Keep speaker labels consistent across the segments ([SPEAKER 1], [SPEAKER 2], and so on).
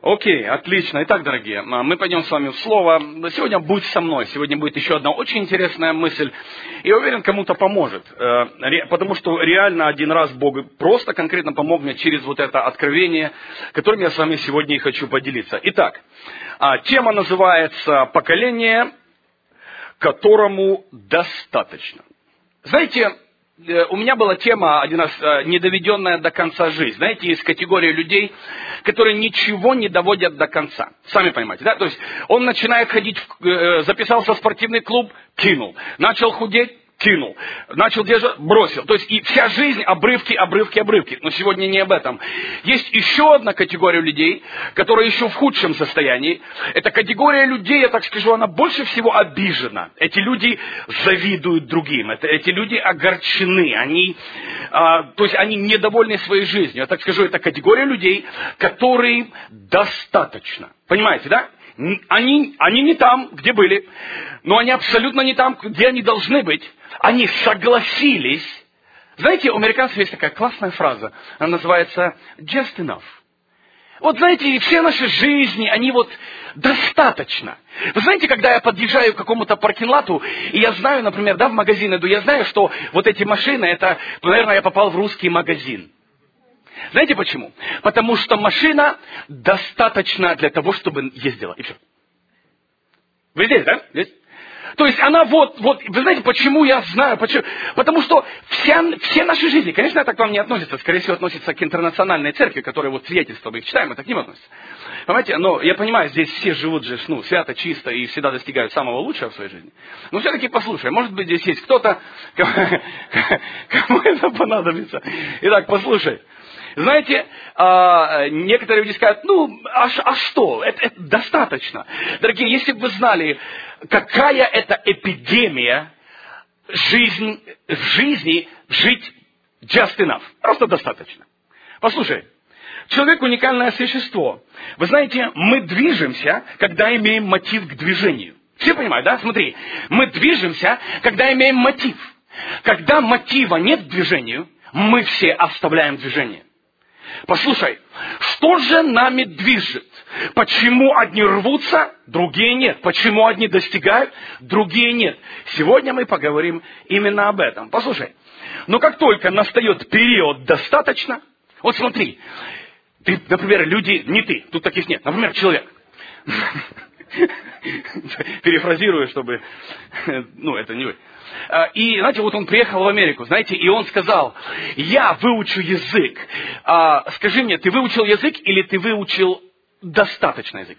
[SPEAKER 1] Окей, отлично. Итак, дорогие, мы пойдем с вами в Слово. Сегодня будь со мной. Сегодня будет еще одна очень интересная мысль. И я уверен, кому-то поможет. Потому что реально один раз Бог просто конкретно помог мне через вот это откровение, которым я с вами сегодня и хочу поделиться. Итак, тема называется «Поколение, которому достаточно». Знаете, у меня была тема один раз недоведенная до конца жизнь. Знаете, есть категория людей, которые ничего не доводят до конца. Сами понимаете, да? То есть он начинает ходить, записался в спортивный клуб, кинул. Начал худеть, кинул. Начал держать, бросил. То есть и вся жизнь обрывки, обрывки, обрывки. Но сегодня не об этом. Есть еще одна категория людей, которая еще в худшем состоянии. Эта категория людей, я так скажу, она больше всего обижена. Эти люди завидуют другим. Эти люди огорчены. То есть они недовольны своей жизнью. Я так скажу, это категория людей, которым достаточно. Понимаете, да? Они не там, где были, но они абсолютно не там, где они должны быть. Они согласились. Знаете, у американцев есть такая классная фраза, она называется just enough. Вот знаете, все наши жизни, они вот достаточно. Вы знаете, когда я подъезжаю к какому-то паркинг-лоту, и я знаю, например, да, в магазин иду, я знаю, что вот эти машины, это, наверное, я попал в русский магазин. Знаете почему? Потому что машина достаточно для того, чтобы ездила. И все. Вы здесь, да? Здесь? То есть она вот, вы знаете, почему я знаю? Почему? Потому что все наши жизни, конечно, это к вам не относится, скорее всего, относится к интернациональной церкви, которая вот свидетельство мы их читаем, это к ним относится. Понимаете? Но я понимаю, здесь все живут же, свято, чисто и всегда достигают самого лучшего в своей жизни. Но все-таки послушай, может быть, здесь есть кто-то, кому это понадобится. Итак, послушай. Знаете, некоторые люди скажут, а что? Это достаточно. Дорогие, если бы вы знали, какая это эпидемия в жизни жить just enough. Просто достаточно. Послушай, человек уникальное существо. Вы знаете, мы движемся, когда имеем мотив к движению. Все понимают, да? Смотри, мы движемся, когда имеем мотив. Когда мотива нет к движению, мы все оставляем движение. Послушай, что же нами движет? Почему одни рвутся, другие нет? Почему одни достигают, другие нет? Сегодня мы поговорим именно об этом. Послушай, но как только настает период достаточно, вот смотри, ты, например, люди, не ты, тут таких нет, например, человек. Перефразирую, чтобы, это не вы. И, знаете, вот он приехал в Америку, знаете, и он сказал, я выучу язык. Скажи мне, ты выучил язык или ты выучил достаточно язык?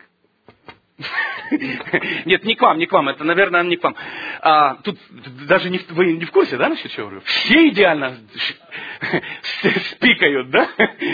[SPEAKER 1] Нет, не к вам, это, наверное, не к вам. Тут даже вы не в курсе, да, насчет чего говорю? Все идеально спикают, да?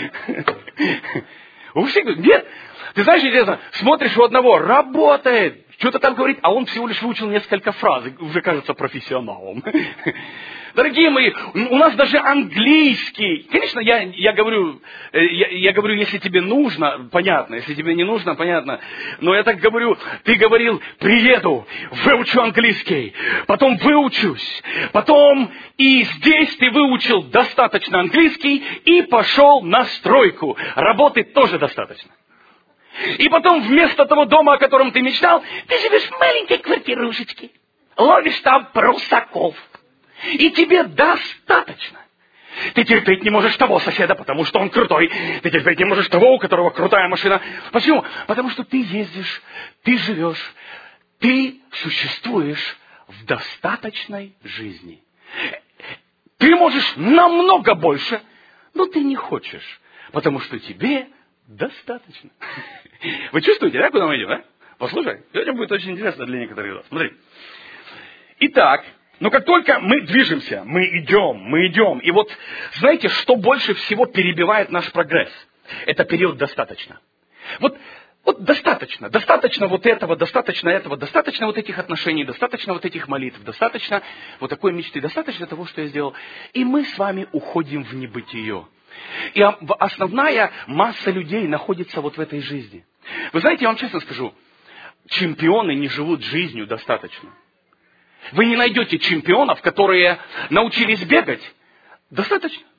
[SPEAKER 1] У всех, нет. Ты знаешь, интересно, смотришь у одного, работает, что-то там говорит, а он всего лишь выучил несколько фраз, и уже кажется профессионалом. Дорогие мои, у нас даже английский, конечно, я говорю, если тебе нужно, понятно, если тебе не нужно, понятно, но я так говорю, ты говорил, приеду, выучу английский, потом выучусь, потом и здесь ты выучил достаточно английский и пошел на стройку, работы тоже достаточно. И потом вместо того дома, о котором ты мечтал, ты живешь в маленькой квартирушечке, ловишь там прусаков. И тебе достаточно. Ты терпеть не можешь того соседа, потому что он крутой. Ты терпеть не можешь того, у которого крутая машина. Почему? Потому что ты ездишь, ты живешь, ты существуешь в достаточной жизни. Ты можешь намного больше, но ты не хочешь, потому что тебе достаточно. Вы чувствуете, да, куда мы идем, да? Послушай, сегодня будет очень интересно для некоторых из вас. Смотри. Итак, но как только мы движемся, мы идем. И вот, знаете, что больше всего перебивает наш прогресс? Это период достаточно. Вот достаточно. Достаточно вот этого, достаточно вот этих отношений, достаточно вот этих молитв, достаточно вот такой мечты, достаточно того, что я сделал. И мы с вами уходим в небытие. И основная масса людей находится вот в этой жизни. Вы знаете, я вам честно скажу, чемпионы не живут жизнью достаточно. Вы не найдете чемпионов, которые научились бегать достаточно.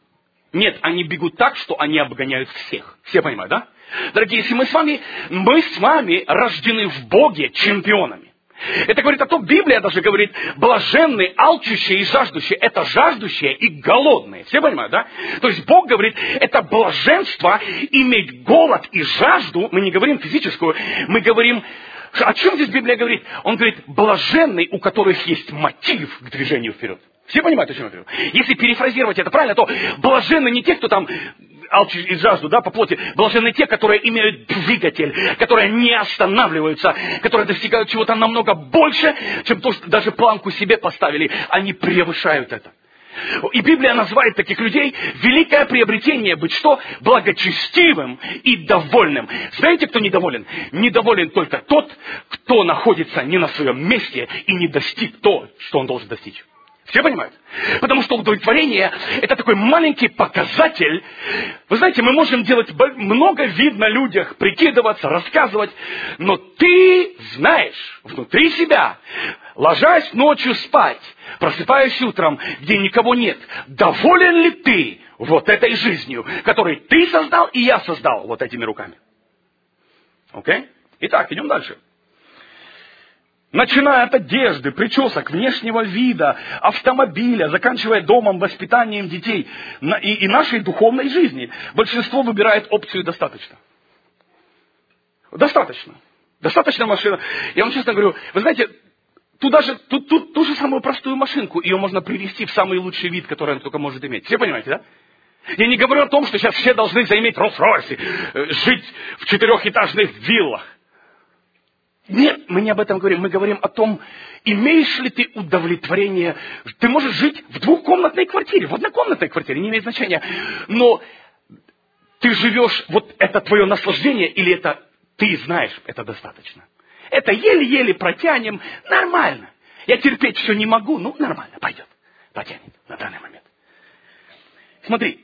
[SPEAKER 1] Нет, они бегут так, что они обгоняют всех. Все понимают, да? Дорогие, если мы с вами рождены в Боге чемпионами. Это говорит о том, Библия даже говорит, блаженные, алчущие и жаждущие. Это жаждущие и голодные. Все понимают, да? То есть Бог говорит, это блаженство иметь голод и жажду. Мы не говорим физическую, мы говорим... О чем здесь Библия говорит? Он говорит, блаженные, у которых есть мотив к движению вперед. Все понимают, о чем я говорю? Если перефразировать это правильно, то блаженны не те, кто там алчит и жажду, да, по плоти. Блаженны те, которые имеют двигатель, которые не останавливаются, которые достигают чего-то намного больше, чем то, что даже планку себе поставили. Они превышают это. И Библия называет таких людей великое приобретение быть что? Благочестивым и довольным. Знаете, кто недоволен? Недоволен только тот, кто находится не на своем месте и не достиг то, что он должен достичь. Все понимают? Потому что удовлетворение – это такой маленький показатель. Вы знаете, мы можем делать много вид на людях, прикидываться, рассказывать, но ты знаешь внутри себя, ложась ночью спать, просыпаясь утром, где никого нет, доволен ли ты вот этой жизнью, которую ты создал и я создал вот этими руками? Окей? Итак, идем дальше. Начиная от одежды, причесок, внешнего вида, автомобиля, заканчивая домом, воспитанием детей и нашей духовной жизни, большинство выбирает опцию «достаточно». Достаточно. Достаточно машина. Я вам честно говорю, вы знаете, ту же самую простую машинку, ее можно привести в самый лучший вид, который она только может иметь. Все понимаете, да? Я не говорю о том, что сейчас все должны заиметь Роллс-Ройсы, жить в 4-этажных виллах. Нет, мы не об этом говорим. Мы говорим о том, имеешь ли ты удовлетворение. Ты можешь жить в 2-комнатной квартире, в 1-комнатной квартире, не имеет значения. Но ты живешь, вот это твое наслаждение, или это ты знаешь, это достаточно. Это еле-еле протянем, нормально. Я терпеть все не могу, ну нормально, пойдет. Потянет на данный момент. Смотри,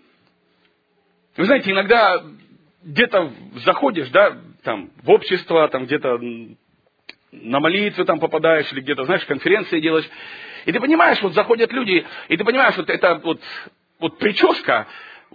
[SPEAKER 1] вы знаете, иногда где-то заходишь, да, там, в общество, там где-то... на молитву там попадаешь, или где-то, знаешь, конференции делаешь. И ты понимаешь, вот заходят люди, и ты понимаешь, вот это вот прическа,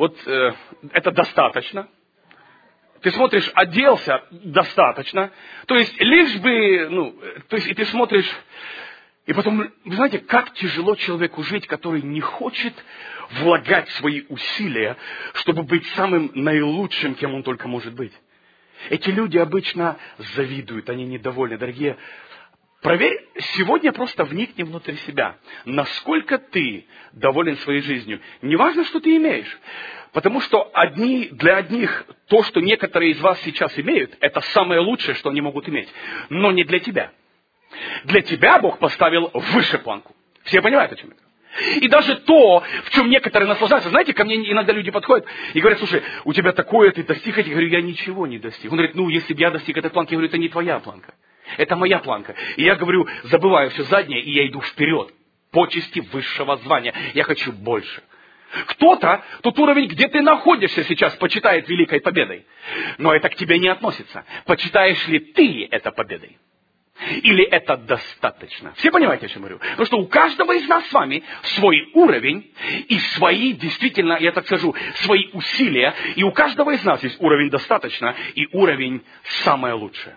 [SPEAKER 1] это достаточно. Ты смотришь, оделся, достаточно. То есть, лишь бы, и ты смотришь, и потом, вы знаете, как тяжело человеку жить, который не хочет влагать свои усилия, чтобы быть самым наилучшим, кем он только может быть. Эти люди обычно завидуют, они недовольны. Дорогие, проверь, сегодня просто вникни внутрь себя. Насколько ты доволен своей жизнью. Не важно, что ты имеешь. Потому что для одних то, что некоторые из вас сейчас имеют, это самое лучшее, что они могут иметь. Но не для тебя. Для тебя Бог поставил выше планку. Все понимают, о чем это? И даже то, в чем некоторые наслаждаются. Знаете, ко мне иногда люди подходят и говорят, слушай, у тебя такое, ты достиг этих. Я говорю, я ничего не достиг. Он говорит, если бы я достиг этой планки, я говорю, это не твоя планка. Это моя планка. И я говорю, забываю все заднее, и я иду вперед. Почести высшего звания. Я хочу больше. Кто-то, тот уровень, где ты находишься сейчас, почитает великой победой. Но это к тебе не относится. Почитаешь ли ты это победой? Или это достаточно? Все понимаете, о чем я говорю? Потому что у каждого из нас с вами свой уровень и свои, действительно, я так скажу, свои усилия. И у каждого из нас есть уровень достаточно и уровень самое лучшее.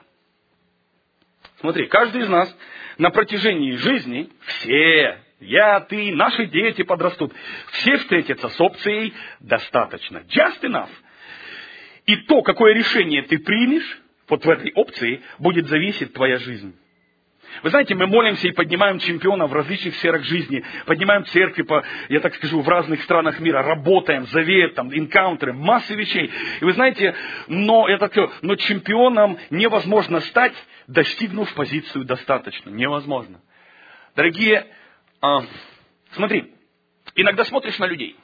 [SPEAKER 1] Смотри, каждый из нас на протяжении жизни, все, я, ты, наши дети подрастут, все встретятся с опцией достаточно. Just enough. И то, какое решение ты примешь, вот в этой опции будет зависеть твоя жизнь. Вы знаете, мы молимся и поднимаем чемпионов в различных сферах жизни, поднимаем церкви, я так скажу, в разных странах мира, работаем, завет, инкаунтеры, массы вещей. И вы знаете, но чемпионом невозможно стать, достигнув позицию достаточно. Невозможно. Дорогие, смотри, иногда смотришь на людей.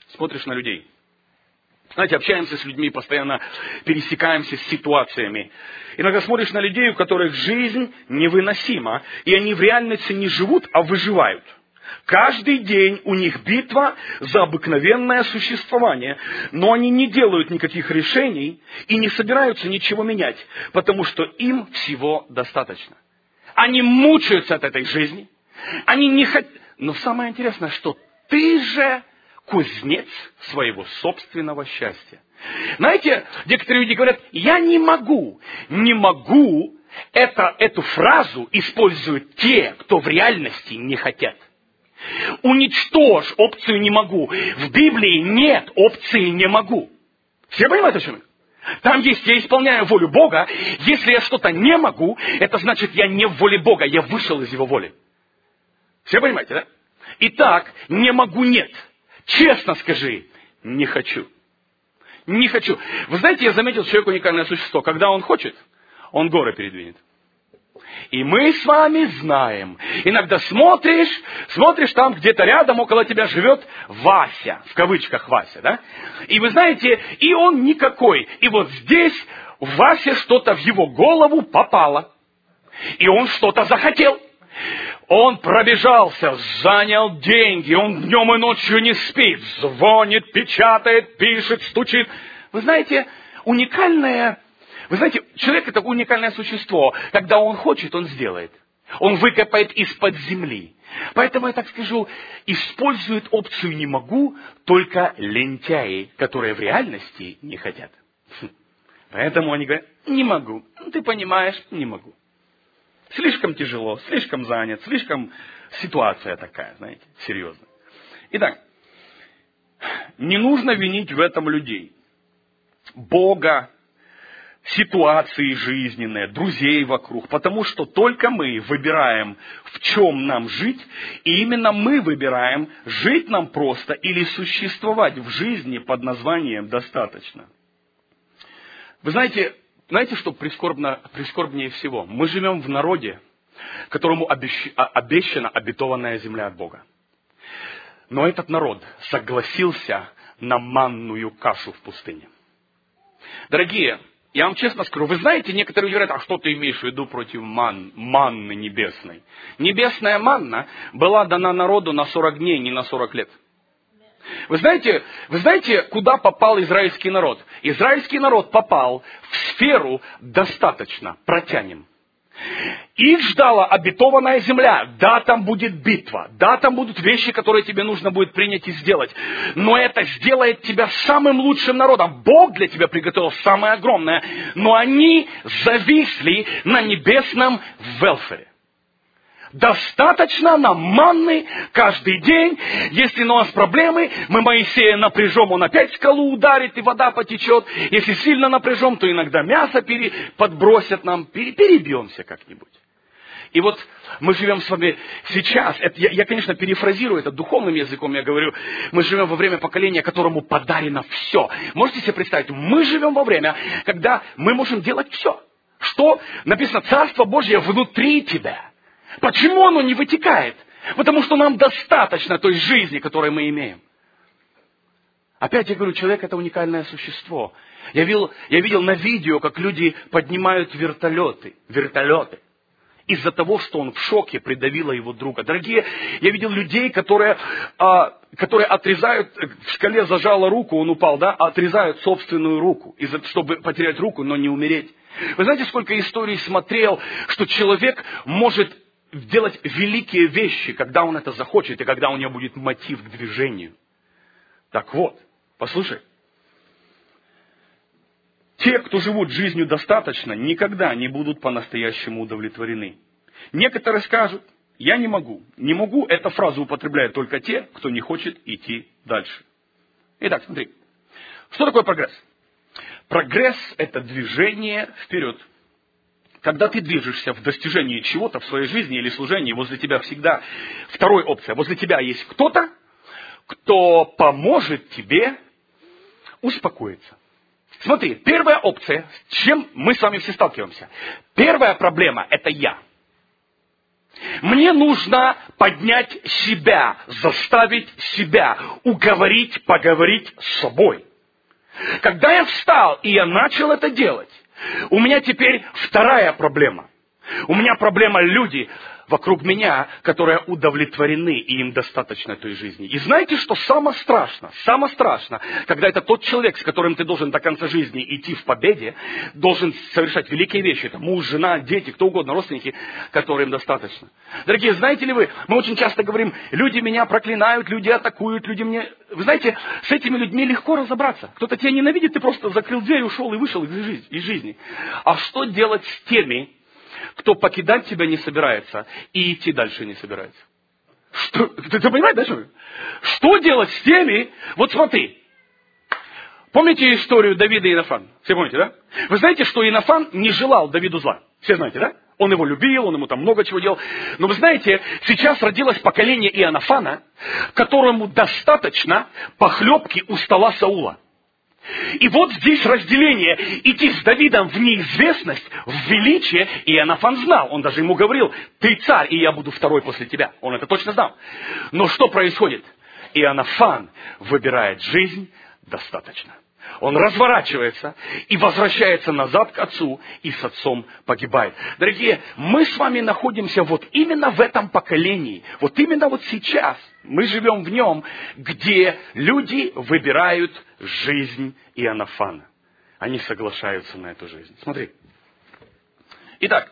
[SPEAKER 1] Знаете, общаемся с людьми, постоянно пересекаемся с ситуациями. Иногда смотришь на людей, у которых жизнь невыносима, и они в реальности не живут, а выживают. Каждый день у них битва за обыкновенное существование, но они не делают никаких решений и не собираются ничего менять, потому что им всего достаточно. Они мучаются от этой жизни, они не хотят... Но самое интересное, что ты же кузнец своего собственного счастья. Знаете, некоторые люди говорят, я не могу. Не могу, эту фразу используют те, кто в реальности не хотят. Уничтожь опцию «не могу». В Библии нет опции «не могу». Все понимают, о чем я? Там есть «я исполняю волю Бога». Если я что-то не могу, это значит, я не в воле Бога, я вышел из Его воли. Все понимаете, да? Итак, не могу, нет. Честно скажи, не хочу. Не хочу. Вы знаете, я заметил, человек уникальное существо. Когда он хочет, он горы передвинет. И мы с вами знаем. Иногда смотришь там где-то рядом около тебя живет Вася. В кавычках Вася, да? И вы знаете, и он никакой. И вот здесь в Васе что-то в его голову попало. И он что-то захотел. Он пробежался, занял деньги, он днем и ночью не спит, звонит, печатает, пишет, стучит. Вы знаете, человек это уникальное существо. Когда он хочет, он сделает. Он выкопает из-под земли. Поэтому я так скажу, используют опцию «не могу» только лентяи, которые в реальности не хотят. Поэтому они говорят, не могу. Ты понимаешь, не могу. Слишком тяжело, слишком занят, слишком ситуация такая, знаете, серьезная. Итак, не нужно винить в этом людей. Бога, ситуации жизненные, друзей вокруг, потому что только мы выбираем, в чем нам жить, и именно мы выбираем, жить нам просто или существовать в жизни под названием «достаточно». Вы знаете, что прискорбнее всего? Мы живем в народе, которому обещана обетованная земля от Бога. Но этот народ согласился на манную кашу в пустыне. Дорогие, я вам честно скажу, вы знаете, некоторые говорят, а что ты имеешь в виду против манны небесной? Небесная манна была дана народу на 40 дней, не на 40 лет. Вы знаете, куда попал израильский народ? Израильский народ попал в сферу «достаточно, протянем». Их ждала обетованная земля. Да, там будет битва. Да, там будут вещи, которые тебе нужно будет принять и сделать. Но это сделает тебя самым лучшим народом. Бог для тебя приготовил самое огромное. Но они зависли на небесном велфере. Достаточно нам манны каждый день. Если у нас проблемы, мы Моисея напряжем, он опять скалу ударит, и вода потечет. Если сильно напряжем, то иногда мясо подбросят нам, перебьемся как-нибудь. И вот мы живем с вами сейчас, я, конечно, перефразирую это духовным языком, я говорю, мы живем во время поколения, которому подарено все. Можете себе представить, мы живем во время, когда мы можем делать все. Что написано, Царство Божье внутри тебя. Почему оно не вытекает? Потому что нам достаточно той жизни, которую мы имеем. Опять я говорю, человек это уникальное существо. Я видел на видео, как люди поднимают вертолеты. Из-за того, что он в шоке, придавило его друга. Дорогие, я видел людей, которые отрезают, в скале зажала руку, он упал, да, отрезают собственную руку, чтобы потерять руку, но не умереть. Вы знаете, сколько историй смотрел, что человек может делать великие вещи, когда он это захочет, и когда у него будет мотив к движению. Так вот, послушай. Те, кто живут жизнью достаточно, никогда не будут по-настоящему удовлетворены. Некоторые скажут, я не могу. Не могу, эту фразу употребляют только те, кто не хочет идти дальше. Итак, смотри. Что такое прогресс? Прогресс – это движение вперед. Когда ты движешься в достижении чего-то в своей жизни или служении, возле тебя всегда вторая опция. Возле тебя есть кто-то, кто поможет тебе успокоиться. Смотри, первая опция, с чем мы с вами все сталкиваемся. Первая проблема – это я. Мне нужно поднять себя, заставить себя, уговорить, поговорить с собой. Когда я встал и я начал это делать, у меня теперь вторая проблема. У меня проблема люди. вокруг меня, которые удовлетворены, и им достаточно той жизни. И знаете, что самое страшно, когда это тот человек, с которым ты должен до конца жизни идти в победе, должен совершать великие вещи, это муж, жена, дети, кто угодно, родственники, которым достаточно. Дорогие, знаете ли вы, мы очень часто говорим, люди меня проклинают, люди атакуют, люди мне... Вы знаете, с этими людьми легко разобраться. Кто-то тебя ненавидит, ты просто закрыл дверь, ушел и вышел из жизни. А что делать с теми, кто покидать тебя не собирается и идти дальше не собирается? Ты понимаешь, да, что? Что делать с теми... Вот смотри. Помните историю Давида и Иоаннафана? Все помните, да? Вы знаете, что Иоаннафан не желал Давиду зла? Все знаете, да? Он его любил, он ему там много чего делал. Но вы знаете, сейчас родилось поколение Иоаннафана, которому достаточно похлебки у стола Саула. И вот здесь разделение. Идти с Давидом в неизвестность, в величие, Иоаннафан знал. Он даже ему говорил, ты царь, и я буду второй после тебя. Он это точно знал. Но что происходит? Иоаннафан выбирает жизнь достаточно. Он разворачивается и возвращается назад к отцу, и с отцом погибает. Дорогие, мы с вами находимся вот именно в этом поколении. Вот именно вот сейчас мы живем в нем, где люди выбирают жизнь Иоаннафана. Они соглашаются на эту жизнь. Смотри. Итак,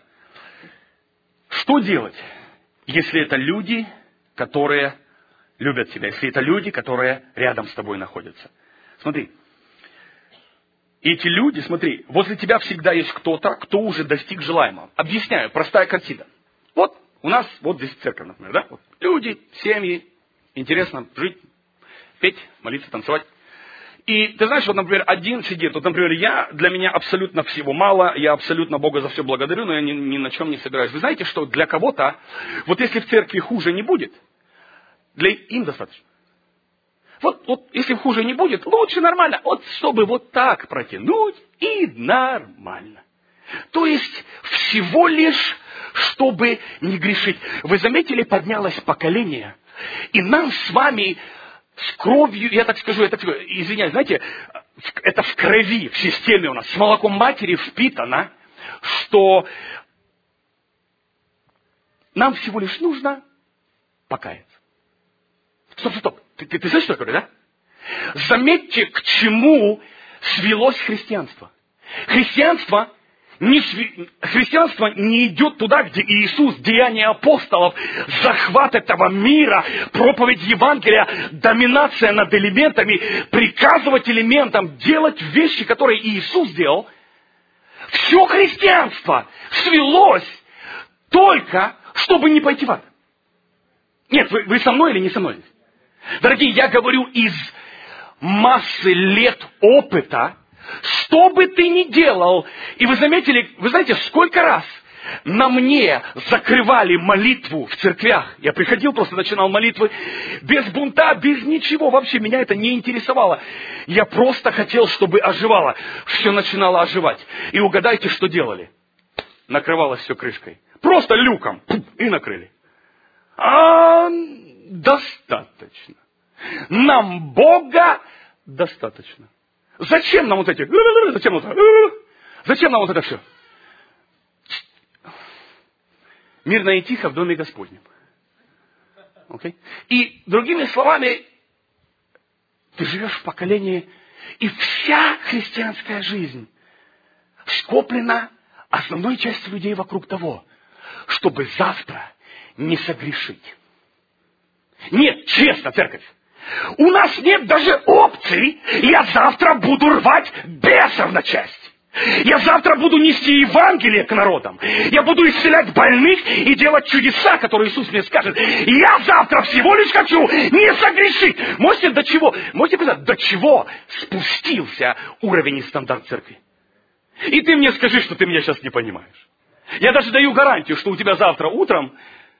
[SPEAKER 1] что делать, если это люди, которые любят тебя, если это люди, которые рядом с тобой находятся? Смотри. Эти люди, смотри, возле тебя всегда есть кто-то, кто уже достиг желаемого. Объясняю, простая картина. Вот у нас, вот здесь церковь, например, да? Вот люди, семьи, интересно жить, петь, молиться, танцевать. И ты знаешь, вот, например, один сидит, вот, например, для меня абсолютно всего мало, я абсолютно Бога за все благодарю, но я ни на чем не собираюсь. Вы знаете, что для кого-то, вот если в церкви хуже не будет, для им достаточно. Вот если хуже не будет, лучше нормально. Вот чтобы вот так протянуть, и нормально. То есть, всего лишь, чтобы не грешить. Вы заметили, поднялось поколение, и нам с вами с кровью, я так скажу, извиняюсь, знаете, это в крови, в системе у нас, с молоком матери впитано, что нам всего лишь нужно покаяться. Стоп. Ты знаешь, что я говорю, да? Заметьте, к чему свелось христианство. Христианство не идет туда, где Иисус, деяния апостолов, захват этого мира, проповедь Евангелия, доминация над элементами, приказывать элементам, делать вещи, которые Иисус сделал. Все христианство свелось только, чтобы не пойти в ад. Нет, вы со мной или не со мной? Дорогие, я говорю из массы лет опыта, что бы ты ни делал, и вы заметили, вы знаете, сколько раз на мне закрывали молитву в церквях. Я приходил, просто начинал молитвы без бунта, без ничего, вообще меня это не интересовало. Я просто хотел, чтобы оживало. Все начинало оживать. И угадайте, что делали? Накрывалось все крышкой. Просто люком. И накрыли. Достаточно. Нам Бога достаточно. Зачем нам вот эти? Зачем нам вот это все? Мирно и тихо в доме Господнем. Okay? И другими словами, ты живешь в поколении, и вся христианская жизнь скоплена основной частью людей вокруг того, чтобы завтра не согрешить. Нет, честно, церковь. У нас нет даже опции, я завтра буду рвать бесов на части. Я завтра буду нести Евангелие к народам. Я буду исцелять больных и делать чудеса, которые Иисус мне скажет. Я завтра всего лишь хочу не согрешить. Можете представить, до чего спустился уровень и стандарт церкви? И ты мне скажи, что ты меня сейчас не понимаешь. Я даже даю гарантию, что у тебя завтра утром...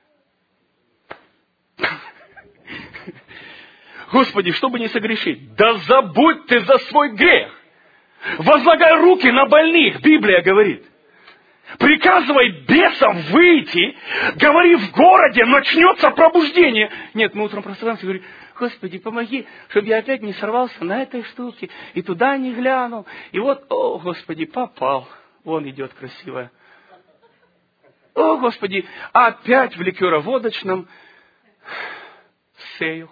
[SPEAKER 1] Господи, чтобы не согрешить, да забудь ты за свой грех. Возлагай руки на больных, Библия говорит. Приказывай бесам выйти, говори в городе, начнется пробуждение. Нет, мы утром просыпаемся и говорим, Господи, помоги, чтобы я опять не сорвался на этой штуке, и туда не глянул. И вот, о, Господи, попал. Вон идет красивая. О, Господи, опять в ликероводочном сею.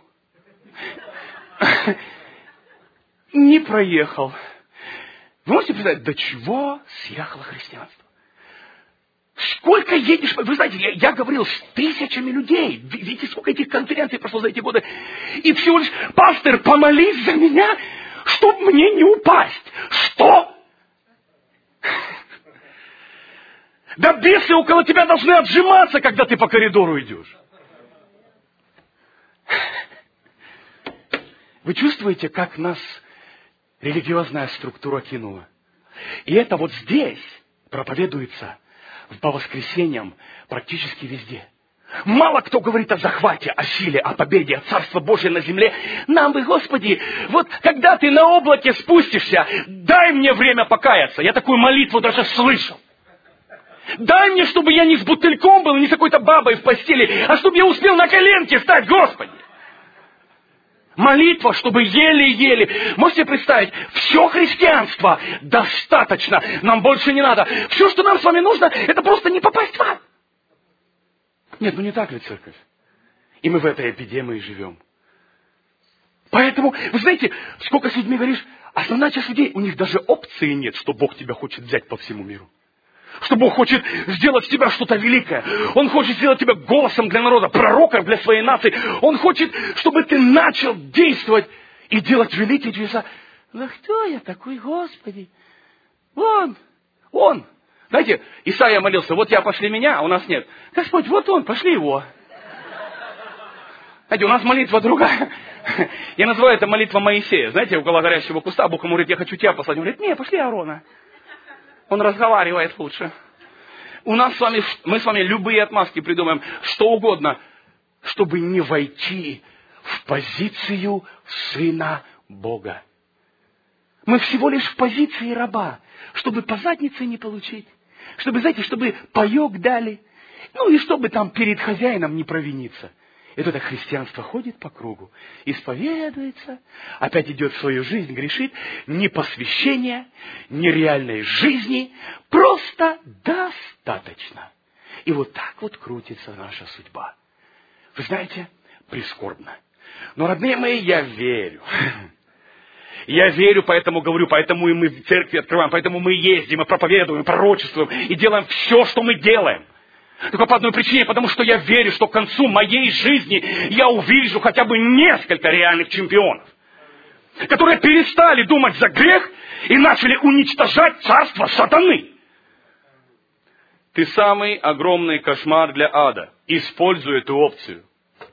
[SPEAKER 1] Не проехал. Вы можете представить, до чего съехало христианство? Сколько едешь? Вы знаете, я говорил с тысячами людей. Видите, сколько этих конференций прошло за эти годы. И всего лишь, пастор, помолись за меня, чтобы мне не упасть. Что? Да бесы около тебя должны отжиматься, когда ты по коридору идешь. Вы чувствуете, как нас религиозная структура кинула? И это вот здесь проповедуется по воскресеньям практически везде. Мало кто говорит о захвате, о силе, о победе, о Царстве Божьем на земле. Нам бы, Господи, вот когда ты на облаке спустишься, дай мне время покаяться. Я такую молитву даже слышал. Дай мне, чтобы я не с бутыльком был, не с какой-то бабой в постели, а чтобы я успел на коленке встать, Господи. Молитва, чтобы еле-еле. Можете представить, все христианство достаточно, нам больше не надо. Все, что нам с вами нужно, это просто не попасть в ад. Нет, ну не так ли, церковь? И мы в этой эпидемии живем. Поэтому, вы знаете, сколько с людьми говоришь, основная часть людей, у них даже опции нет, что Бог тебя хочет взять по всему миру. Что Бог хочет сделать с тебя что-то великое. Он хочет сделать тебя голосом для народа, пророком для своей нации. Он хочет, чтобы ты начал действовать и делать великие чудеса. Да кто я такой, Господи? Он. Знаете, Исаия молился, вот я, пошли меня, а у нас нет. Господь, вот он, пошли его. Знаете, у нас молитва другая. Я называю это молитва Моисея. Знаете, около горящего куста Бог ему говорит, я хочу тебя послать. Он говорит, не, пошли Аарона. Он разговаривает лучше. Мы с вами любые отмазки придумаем, что угодно, чтобы не войти в позицию Сына Бога. Мы всего лишь в позиции раба, чтобы по заднице не получить. Чтобы, знаете, чтобы паёк дали. Ну и чтобы там перед хозяином не провиниться. И это христианство ходит по кругу, исповедуется, опять идет в свою жизнь, грешит. Ни посвящения, ни реальной жизни, просто достаточно. И вот так вот крутится наша судьба. Вы знаете, прискорбно. Но, родные мои, я верю. Я верю, поэтому говорю, поэтому и мы в церкви открываем, поэтому мы ездим, и проповедуем, и пророчествуем, и делаем все, что мы делаем. Только по одной причине, потому что я верю, что к концу моей жизни я увижу хотя бы несколько реальных чемпионов, которые перестали думать за грех и начали уничтожать царство сатаны. Ты самый огромный кошмар для ада. Используй эту опцию.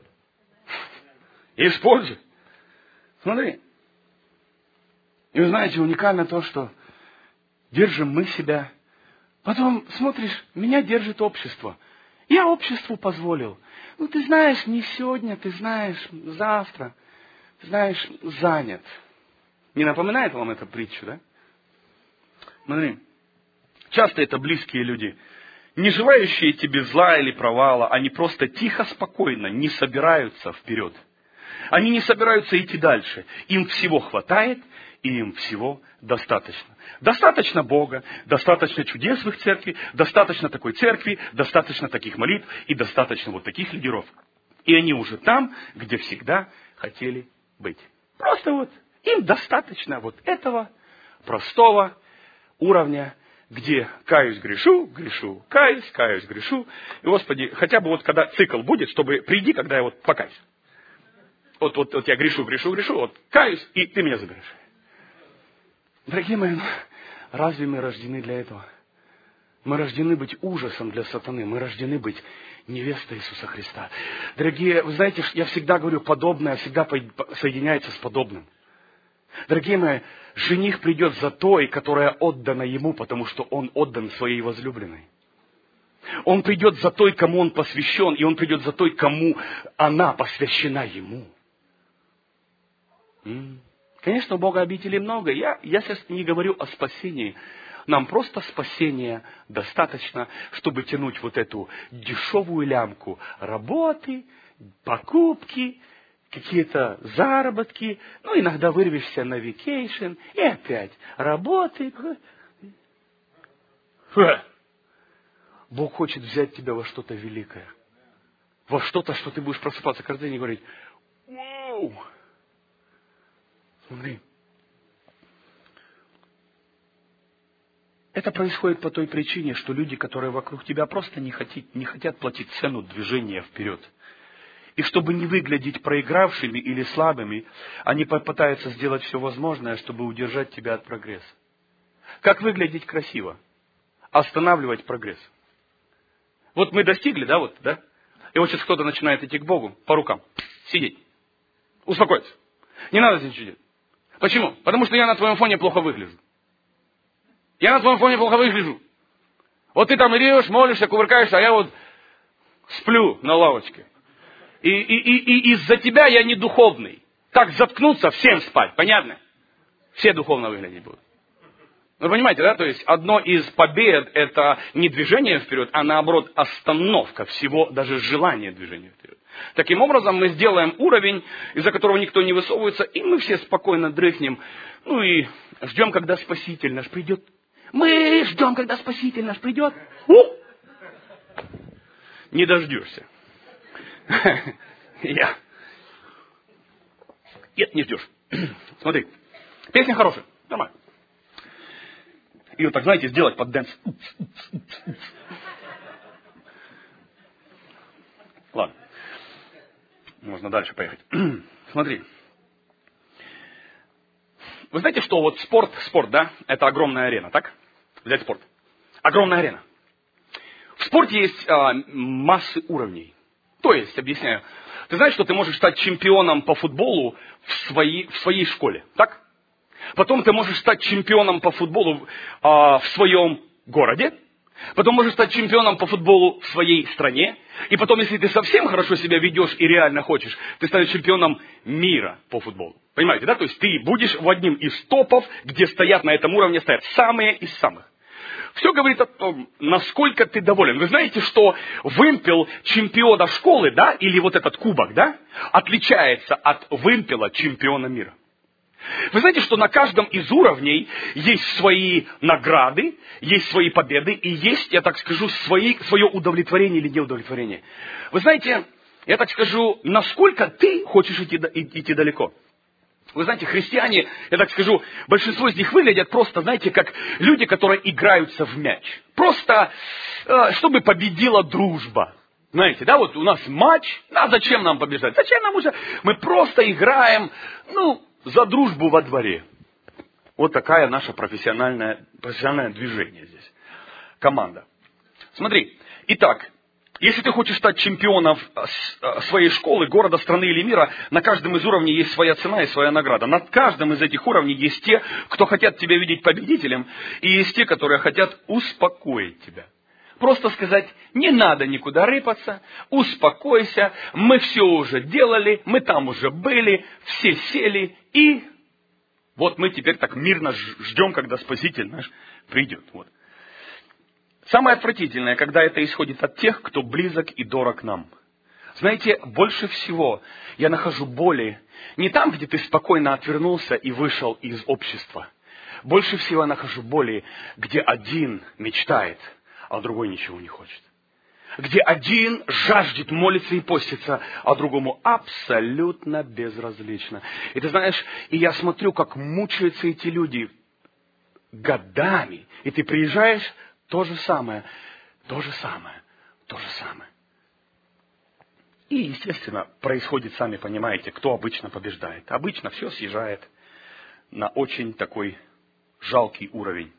[SPEAKER 1] Используй. Смотри. И вы знаете, уникально то, что держим мы себя. Потом смотришь, меня держит общество. Я обществу позволил. Ну, ты знаешь, не сегодня, ты знаешь, завтра. Ты знаешь, занят. Не напоминает вам эта притча, да? Смотри, часто это близкие люди, не желающие тебе зла или провала, они просто тихо, спокойно не собираются вперед. Они не собираются идти дальше. Им всего хватает, и им всего достаточно. Достаточно Бога, достаточно чудес в их церкви, достаточно такой церкви, достаточно таких молитв и достаточно вот таких лидеров. И они уже там, где всегда хотели быть. Просто вот им достаточно вот этого простого уровня, где каюсь, грешу, грешу, каюсь, каюсь, грешу. И, Господи, хотя бы вот когда цикл будет, чтобы приди, когда я вот покаюсь. Вот я грешу, вот каюсь, и ты меня заберешь. Дорогие мои, разве мы рождены для этого? Мы рождены быть ужасом для сатаны. Мы рождены быть невестой Иисуса Христа. Дорогие, вы знаете, я всегда говорю, подобное всегда соединяется с подобным. Дорогие мои, жених придет за той, которая отдана ему, потому что он отдан своей возлюбленной. Он придет за той, кому он посвящен, и он придет за той, кому она посвящена ему. Конечно, у Бога обителей много. Я сейчас не говорю о спасении. Нам просто спасения достаточно, чтобы тянуть вот эту дешевую лямку работы, покупки, какие-то заработки. Ну, иногда вырвешься на вакейшн, и опять работы. Бог хочет взять тебя во что-то великое. Во что-то, что ты будешь просыпаться каждый день и говорить: вау! Смотри. Это происходит по той причине, что люди, которые вокруг тебя, просто не хотят платить цену движения вперед. И чтобы не выглядеть проигравшими или слабыми, они попытаются сделать все возможное, чтобы удержать тебя от прогресса. Как выглядеть красиво? Останавливать прогресс. Вот мы достигли, да? И вот сейчас кто-то начинает идти к Богу по рукам. Сидеть. Успокоиться. Не надо ничего делать. Почему? Потому что я на твоем фоне плохо выгляжу. Я на твоем фоне плохо выгляжу. Вот ты там идешь, молишься, кувыркаешься, а я вот сплю на лавочке. И из-за тебя я не духовный. Так заткнуться, всем спать, понятно? Все духовно выглядеть будут. Вы понимаете, да? То есть одно из побед это не движение вперед, а наоборот остановка всего, даже желания движения вперед. Таким образом мы сделаем уровень, из-за которого никто не высовывается, и мы все спокойно дрыхнем. Ну и ждем, когда Спаситель наш придет. Мы ждем, когда Спаситель наш придет. Не дождешься. Нет, не ждешь. Смотри, песня хорошая, нормально. Ее так, знаете, сделать под дэнс. Ладно. Можно дальше поехать. Смотри. Вы знаете, что вот спорт, да, это огромная арена, так? Взять спорт. Огромная арена. В спорте есть массы уровней. То есть, объясняю, ты знаешь, что ты можешь стать чемпионом по футболу в своей школе, так? Потом ты можешь стать чемпионом по футболу в своем городе. Потом можешь стать чемпионом по футболу в своей стране. И потом, если ты совсем хорошо себя ведешь и реально хочешь, ты станешь чемпионом мира по футболу. Понимаете, да? То есть ты будешь в одним из топов, где стоят на этом уровне, стоят самые из самых. Все говорит о том, насколько ты доволен. Вы знаете, что вымпел чемпиона школы, да, или вот этот кубок, да, отличается от вымпела чемпиона мира. Вы знаете, что на каждом из уровней есть свои награды, есть свои победы, и есть, я так скажу, свое удовлетворение или неудовлетворение. Вы знаете, я так скажу, насколько ты хочешь идти далеко. Вы знаете, христиане, я так скажу, большинство из них выглядят просто, знаете, как люди, которые играются в мяч. Просто, чтобы победила дружба. Знаете, да, вот у нас матч, а зачем нам побеждать? Зачем нам уже? Мы просто играем, за дружбу во дворе. Вот такая наша профессиональное движение здесь. Команда. Смотри, итак, если ты хочешь стать чемпионом своей школы, города, страны или мира, на каждом из уровней есть своя цена и своя награда. Над каждым из этих уровней есть те, кто хотят тебя видеть победителем, и есть те, которые хотят успокоить тебя. Просто сказать, не надо никуда рыпаться, успокойся, мы все уже делали, мы там уже были, все сели, и вот мы теперь так мирно ждем, когда Спаситель наш придет. Вот. Самое отвратительное, когда это исходит от тех, кто близок и дорог нам. Знаете, больше всего я нахожу боли не там, где ты спокойно отвернулся и вышел из общества. Больше всего я нахожу боли, где один мечтает, а другой ничего не хочет. Где один жаждет молиться и поститься, а другому абсолютно безразлично. И ты знаешь, и я смотрю, как мучаются эти люди годами. И ты приезжаешь, то же самое. И, естественно, происходит, сами понимаете, кто обычно побеждает. Обычно все съезжает на очень такой жалкий уровень.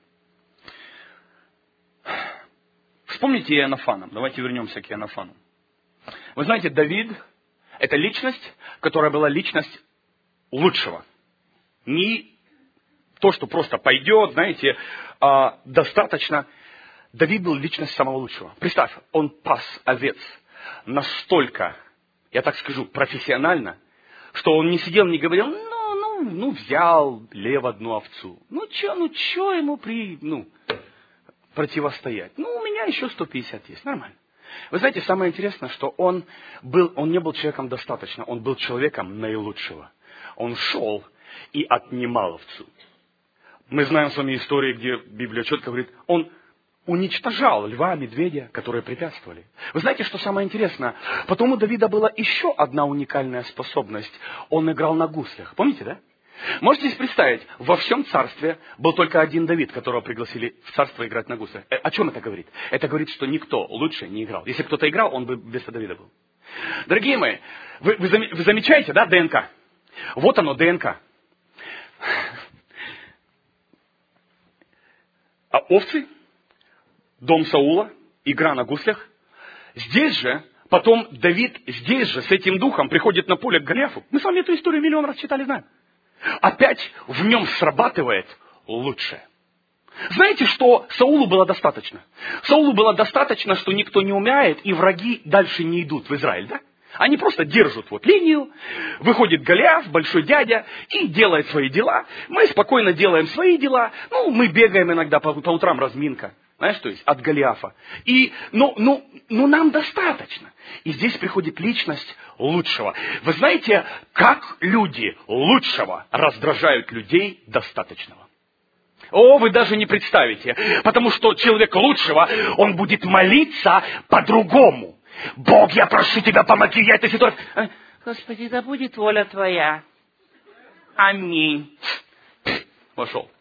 [SPEAKER 1] Вспомните Иоаннафана. Давайте вернемся к Иоаннафану. Вы знаете, Давид – это личность, которая была личность лучшего. Не то, что просто пойдет, знаете, достаточно. Давид был личность самого лучшего. Представь, он пас овец настолько, я так скажу, профессионально, что он не сидел, не говорил, взял лев одну овцу. Че ему противостоять? У меня еще 150 есть, нормально. Вы знаете, самое интересное, что он не был человеком достаточно, он был человеком наилучшего. Он шел и отнимал овцу. Мы знаем с вами истории, где Библия четко говорит, он уничтожал льва, медведя, которые препятствовали. Вы знаете, что самое интересное? Потом у Давида была еще одна уникальная способность. Он играл на гуслях. Помните, да? Можете себе представить, во всем царстве был только один Давид, которого пригласили в царство играть на гуслях. О чем это говорит? Это говорит, что никто лучше не играл. Если кто-то играл, он бы вместо Давида был. Дорогие мои, вы замечаете, да, ДНК? Вот оно, ДНК. А овцы, дом Саула, игра на гуслях. Здесь же, потом Давид здесь же с этим духом приходит на поле к Голиафу. Мы с вами эту историю миллион раз читали, знаем. Опять в нем срабатывает лучшее. Знаете, что Саулу было достаточно? Саулу было достаточно, что никто не умирает, и враги дальше не идут в Израиль, да? Они просто держат вот линию, выходит Голиаф, большой дядя, и делает свои дела. Мы спокойно делаем свои дела. Ну, мы бегаем иногда по утрам, разминка. Знаешь, то есть от Голиафа. И, нам достаточно. И здесь приходит личность лучшего. Вы знаете, как люди лучшего раздражают людей достаточного? О, вы даже не представите. Потому что человек лучшего, он будет молиться по-другому. Бог, я прошу тебя, помоги, я этой ситуации. Господи, да будет воля твоя. Аминь. Пошел.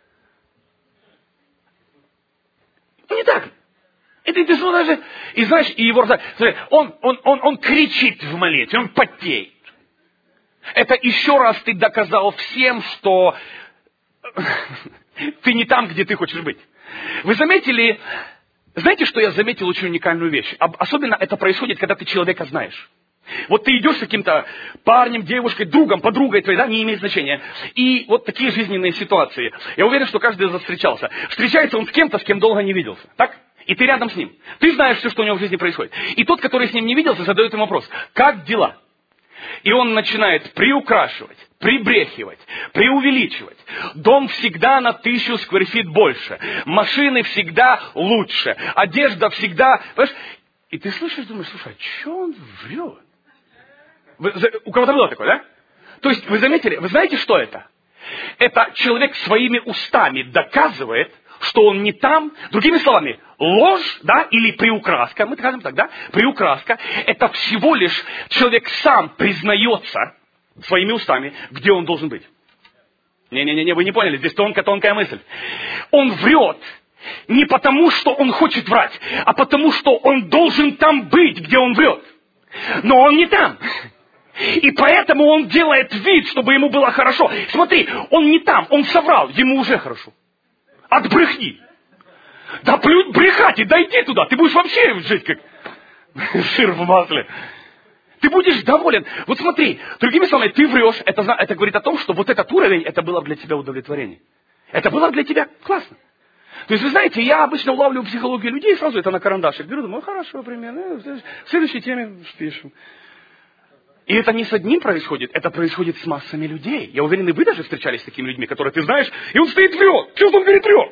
[SPEAKER 1] Не так. Это что даже... И знаешь, и его... Он кричит в молитве, он потеет. Это еще раз ты доказал всем, что ты не там, где ты хочешь быть. Вы заметили... Знаете, что я заметил очень уникальную вещь? Особенно это происходит, когда ты человека знаешь. Вот ты идешь с каким-то парнем, девушкой, другом, подругой твоей, да, не имеет значения. И вот такие жизненные ситуации. Я уверен, что каждый из нас встречался. Встречается он с кем-то, с кем долго не виделся. Так? И ты рядом с ним. Ты знаешь все, что у него в жизни происходит. И тот, который с ним не виделся, задает ему вопрос. Как дела? И он начинает приукрашивать, прибрехивать, преувеличивать. Дом всегда на 1000 скверфит больше. Машины всегда лучше. Одежда всегда... Понимаешь? И ты слышишь, думаешь, слушай, а что он врет? У кого-то было такое, да? То есть, вы заметили, вы знаете, что это? Это человек своими устами доказывает, что он не там. Другими словами, ложь, да, или приукраска, мы скажем так, да, приукраска, это всего лишь человек сам признается своими устами, где он должен быть. Не-не-не, вы не поняли, здесь тонкая мысль. Он врет не потому, что он хочет врать, а потому, что он должен там быть, где он врет. Но он не там. И поэтому он делает вид, чтобы ему было хорошо. Смотри, он не там, он соврал, ему уже хорошо. Отбрехни. Да плюнь брехать и дойди туда. Ты будешь вообще жить как сыр в масле. Ты будешь доволен. Вот смотри, другими словами, ты врешь. Это говорит о том, что вот этот уровень, это было для тебя удовлетворение. Это было для тебя классно. То есть, вы знаете, я обычно улавливаю психологию людей, сразу это на карандашик беру, думаю, хорошо, примерно. В следующей теме пишем. И это не с одним происходит, это происходит с массами людей. Я уверен, и вы даже встречались с такими людьми, которые ты знаешь, и он стоит врет. Что он говорит врет?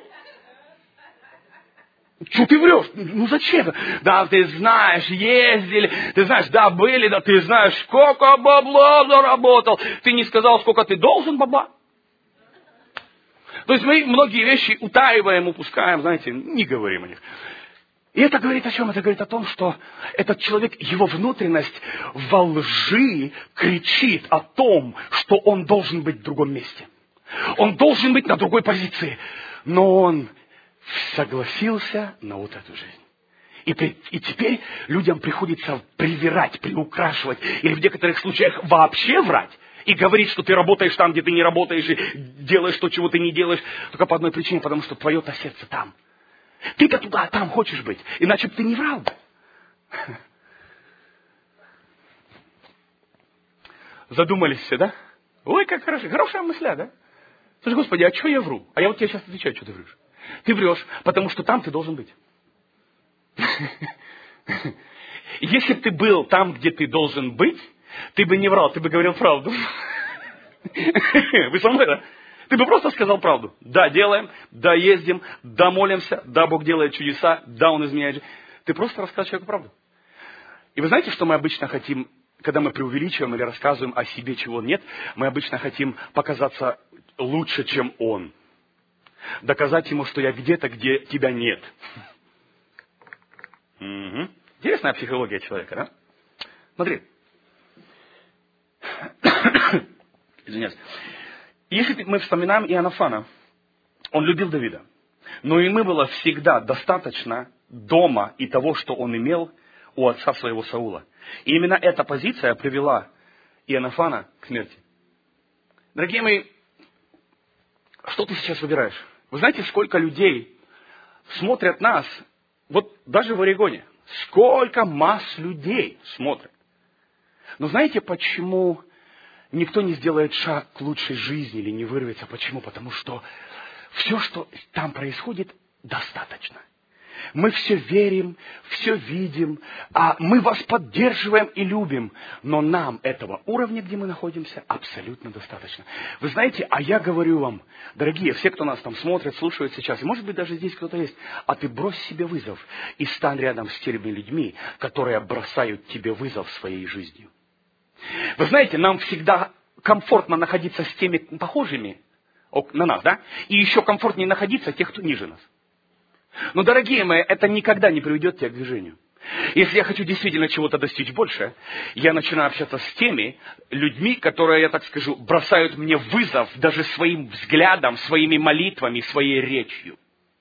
[SPEAKER 1] Что ты врешь? Ну зачем? Да, ты знаешь, ездили, ты знаешь, да, были, да, ты знаешь, сколько бабла заработал. Ты не сказал, сколько ты должен бабла. То есть мы многие вещи утаиваем, упускаем, знаете, не говорим о них. И это говорит о чем? Это говорит о том, что этот человек, его внутренность во лжи кричит о том, что он должен быть в другом месте. Он должен быть на другой позиции. Но он согласился на вот эту жизнь. И теперь людям приходится привирать, приукрашивать, или в некоторых случаях вообще врать. И говорить, что ты работаешь там, где ты не работаешь, и делаешь то, чего ты не делаешь, только по одной причине, потому что твое-то сердце там. Ты-то туда, там хочешь быть, иначе бы ты не врал бы. Задумались все, да? Ой, как хорошо. Хорошая мысля, да? Слушай, Господи, а что я вру? А я вот тебе сейчас отвечаю, что ты врешь. Ты врешь, потому что там ты должен быть. Если бы ты был там, где ты должен быть, ты бы не врал, ты бы говорил правду. Вы со мной, да? Ты бы просто сказал правду. Да, делаем, да, ездим, да, молимся, да, Бог делает чудеса, да, Он изменяет. Ты просто рассказываешь человеку правду. И вы знаете, что мы обычно хотим, когда мы преувеличиваем или рассказываем о себе, чего нет, мы обычно хотим показаться лучше, чем он. Доказать ему, что я где-то, где тебя нет. Угу. Интересная психология человека, да? Смотри. Извиняюсь. Если мы вспоминаем Иоаннафана, он любил Давида. Но ему было всегда достаточно дома и того, что он имел у отца своего Саула. И именно эта позиция привела Иоаннафана к смерти. Дорогие мои, что ты сейчас выбираешь? Вы знаете, сколько людей смотрят нас, вот даже в Орегоне, сколько масс людей смотрят. Но знаете, почему никто не сделает шаг к лучшей жизни или не вырвется? Почему? Потому что все, что там происходит, достаточно. Мы все верим, все видим, а мы вас поддерживаем и любим. Но нам этого уровня, где мы находимся, абсолютно достаточно. Вы знаете, а я говорю вам, дорогие, все, кто нас там смотрит, слушают сейчас, и может быть даже здесь кто-то есть, а ты брось себе вызов и стань рядом с теми людьми, которые бросают тебе вызов своей жизнью. Вы знаете, нам всегда комфортно находиться с теми похожими на нас, да? И еще комфортнее находиться тех, кто ниже нас. Но, дорогие мои, это никогда не приведет тебя к движению. Если я хочу действительно чего-то достичь больше, я начинаю общаться с теми людьми, которые, я так скажу, бросают мне вызов даже своим взглядом, своими молитвами, своей речью.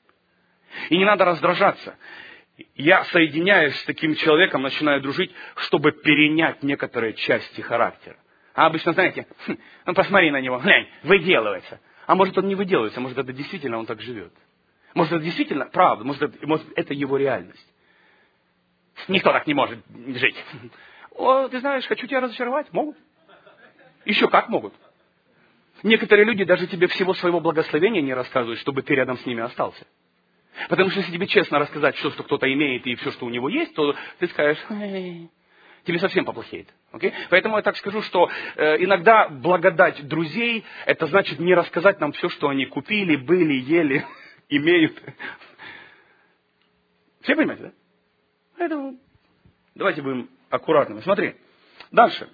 [SPEAKER 1] И не надо раздражаться. Я соединяюсь с таким человеком, начинаю дружить, чтобы перенять некоторые части характера. А обычно, знаете, ну посмотри на него, глянь, выделывается. А может он не выделывается, может это действительно он так живет. Может это действительно правда, может это его реальность. Никто так не может жить. О, ты знаешь, хочу тебя разочаровать. Могут. Еще как могут. Некоторые люди даже тебе всего своего благословения не рассказывают, чтобы ты рядом с ними остался. Потому что если тебе честно рассказать все, что кто-то имеет, и все, что у него есть, то ты скажешь, тебе совсем поплохеет. Okay? Поэтому я так скажу, что иногда благодать друзей, это значит не рассказать нам все, что они купили, были, ели, имеют. Все понимаете, да? Поэтому давайте будем аккуратными. Смотри, дальше.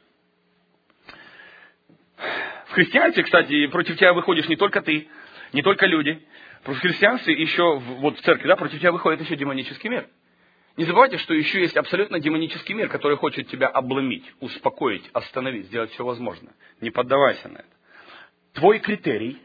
[SPEAKER 1] В христианстве, кстати, против тебя выходишь не только ты, не только люди. В христианстве еще, вот в церкви, да, против тебя выходит еще демонический мир. Не забывайте, что еще есть абсолютно демонический мир, который хочет тебя обломить, успокоить, остановить, сделать все возможное. Не поддавайся на это. Твой критерий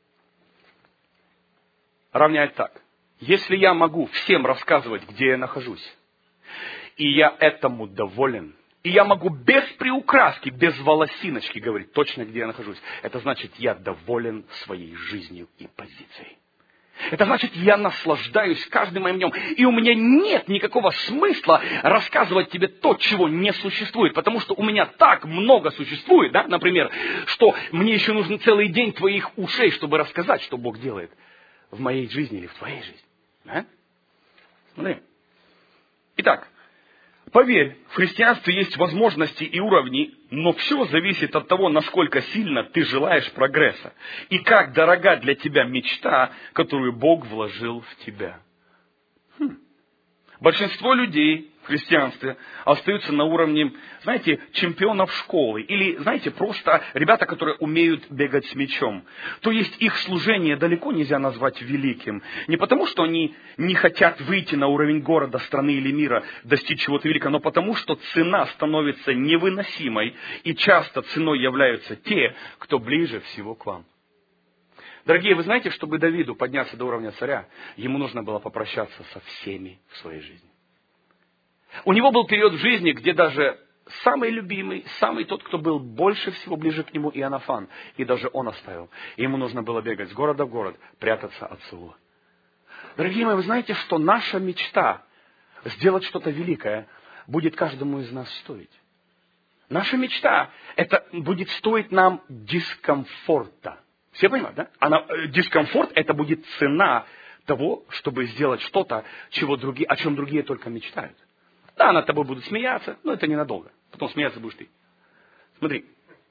[SPEAKER 1] равняет так. Если я могу всем рассказывать, где я нахожусь, и я этому доволен, и я могу без приукраски, без волосиночки говорить точно, где я нахожусь, это значит, я доволен своей жизнью и позицией. Это значит, я наслаждаюсь каждым моим днем. И у меня нет никакого смысла рассказывать тебе то, чего не существует. Потому что у меня так много существует, да, например, что мне еще нужен целый день твоих ушей, чтобы рассказать, что Бог делает в моей жизни или в твоей жизни. Да? Смотри. Итак, поверь, в христианстве есть возможности и уровни, но все зависит от того, насколько сильно ты желаешь прогресса. И как дорога для тебя мечта, которую Бог вложил в тебя. Большинство людей в христианстве остаются на уровне, знаете, чемпионов школы. Или, знаете, просто ребята, которые умеют бегать с мячом. То есть их служение далеко нельзя назвать великим. Не потому, что они не хотят выйти на уровень города, страны или мира, достичь чего-то великого, но потому, что цена становится невыносимой. И часто ценой являются те, кто ближе всего к вам. Дорогие, вы знаете, чтобы Давиду подняться до уровня царя, ему нужно было попрощаться со всеми в своей жизни. У него был период в жизни, где даже самый любимый, самый тот, кто был больше всего ближе к нему, Иоаннафан, и даже он оставил. И ему нужно было бегать с города в город, прятаться от Саула. Дорогие мои, вы знаете, что наша мечта сделать что-то великое будет каждому из нас стоить. Наша мечта, это будет стоить нам дискомфорта. Все понимают, да? Дискомфорт, это будет цена того, чтобы сделать что-то, о чем другие только мечтают. Да, над тобой будут смеяться, но это ненадолго. Потом смеяться будешь ты. Смотри.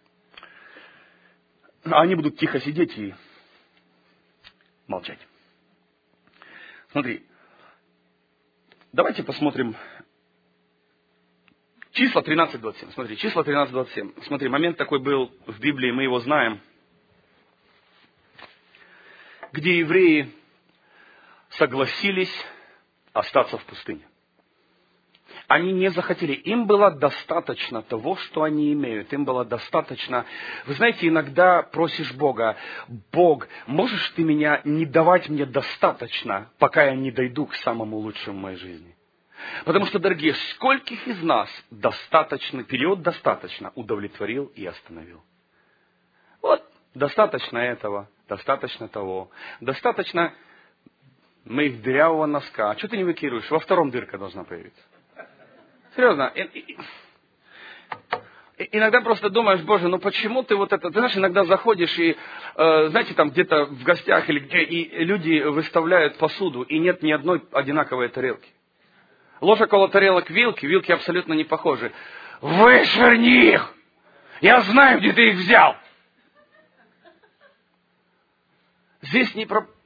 [SPEAKER 1] А они будут тихо сидеть и молчать. Смотри. Давайте посмотрим числа 13-27. Смотри, числа 13-27. Смотри, момент такой был в Библии, мы его знаем. Где евреи согласились остаться в пустыне. Они не захотели. Им было достаточно того, что они имеют. Им было достаточно. Вы знаете, иногда просишь Бога: Бог, можешь ты меня не давать мне достаточно, пока я не дойду к самому лучшему в моей жизни? Потому что, дорогие, скольких из нас достаточный период достаточно удовлетворил и остановил? Вот, достаточно этого, достаточно того, достаточно моих дырявого носка. А что ты не выкидываешь? Во втором дырка должна появиться. Серьезно. Иногда просто думаешь: Боже, ну почему ты вот это... Ты знаешь, иногда заходишь и, знаете, там где-то в гостях или где, и люди выставляют посуду, и нет ни одной одинаковой тарелки. Ложь около тарелок вилки, вилки абсолютно не похожи. Вышвырни их! Я знаю, где ты их взял! Здесь не про...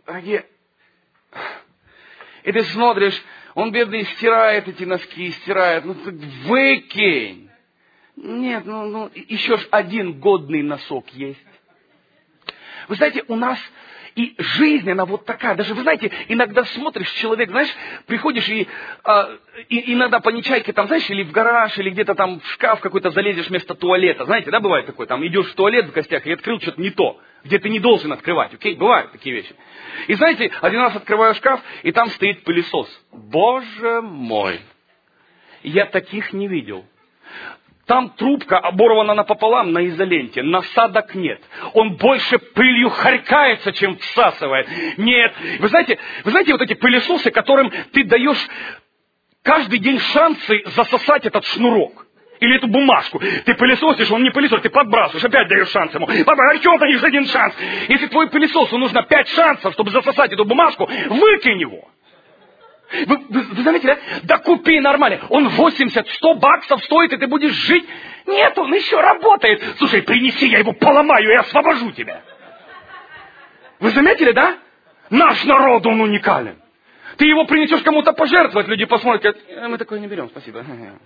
[SPEAKER 1] И ты смотришь, он, бедный, стирает эти носки, стирает. Ну, ты выкинь! Нет, еще ж один годный носок есть. Вы знаете, у нас и жизнь, она вот такая. Даже, вы знаете, иногда смотришь, человек, знаешь, приходишь и иногда по нечайке, там, знаешь, или в гараж, или где-то там в шкаф какой-то залезешь вместо туалета. Знаете, да, бывает такое? Там идешь в туалет в гостях и открыл что-то не то, где ты не должен открывать, окей? Бывают такие вещи. И знаете, один раз открываю шкаф, и там стоит пылесос. Боже мой! Я таких не видел. Там трубка оборвана напополам на изоленте, насадок нет. Он больше пылью харькается, чем всасывает. Нет. Вы знаете вот эти пылесосы, которым ты даешь каждый день шансы засосать этот шнурок? Или эту бумажку. Ты пылесосишь, он не пылесос, ты подбрасываешь, опять даешь шанс ему. Папа, а чего даешь один шанс? Если твой пылесосу нужно 5 шансов, чтобы засосать эту бумажку, выкинь его. Вы заметили, да? Да купи нормально. Он 80-100 баксов стоит, и ты будешь жить. Нет, он еще работает. Слушай, принеси, я его поломаю и освобожу тебя. Вы заметили, да? Наш народ, он уникален. Ты его принесешь кому-то пожертвовать, люди посмотрят, мы такое не берем, спасибо.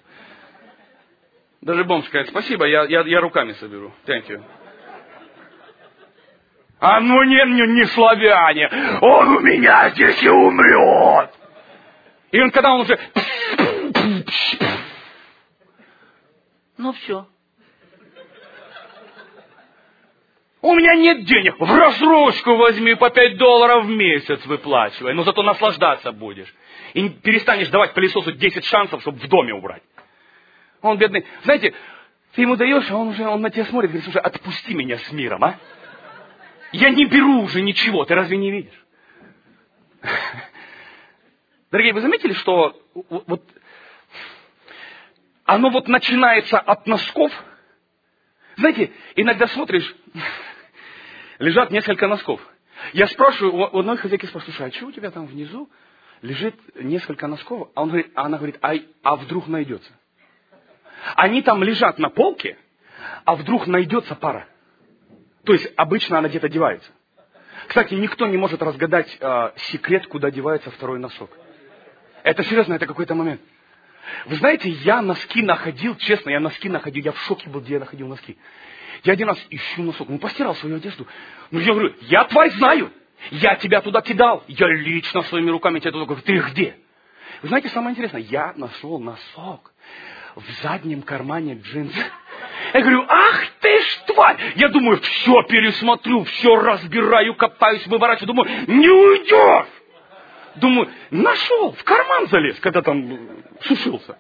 [SPEAKER 1] Даже бомж скажет: спасибо, я руками соберу. Thank you. А ну не славяне. Он у меня здесь и умрет. И он, когда он уже... Ну все. У меня нет денег. В рассрочку возьми, по $5 в месяц выплачивай. Но зато наслаждаться будешь. И перестанешь давать пылесосу 10 шансов, чтобы в доме убрать. Он бедный. Знаете, ты ему даешь, а он на тебя смотрит и говорит: слушай, отпусти меня с миром, а? Я не беру уже ничего, ты разве не видишь? Дорогие, вы заметили, что вот оно вот начинается от носков? Знаете, иногда смотришь, лежат несколько носков. Я спрашиваю, у одной хозяйки спрашиваю: слушай, а что у тебя там внизу лежит несколько носков? Она говорит, а вдруг найдется? Они там лежат на полке, а вдруг найдется пара. То есть обычно она где-то девается. Кстати, никто не может разгадать секрет, куда девается второй носок. Это серьезно, это какой-то момент. Вы знаете, я носки находил, честно, я в шоке был, где я находил носки. Я один раз ищу носок, постирал свою одежду. Я говорю: я, тварь, знаю, я тебя туда кидал, я лично своими руками тебя туда говорю, ты где? Вы знаете, самое интересное, я нашел носок в заднем кармане джинс. Я говорю: ах ты ж тварь! Я думаю, все пересмотрю, все разбираю, копаюсь, выворачиваю, думаю, не уйдешь! Думаю, нашел, в карман залез, когда там сушился.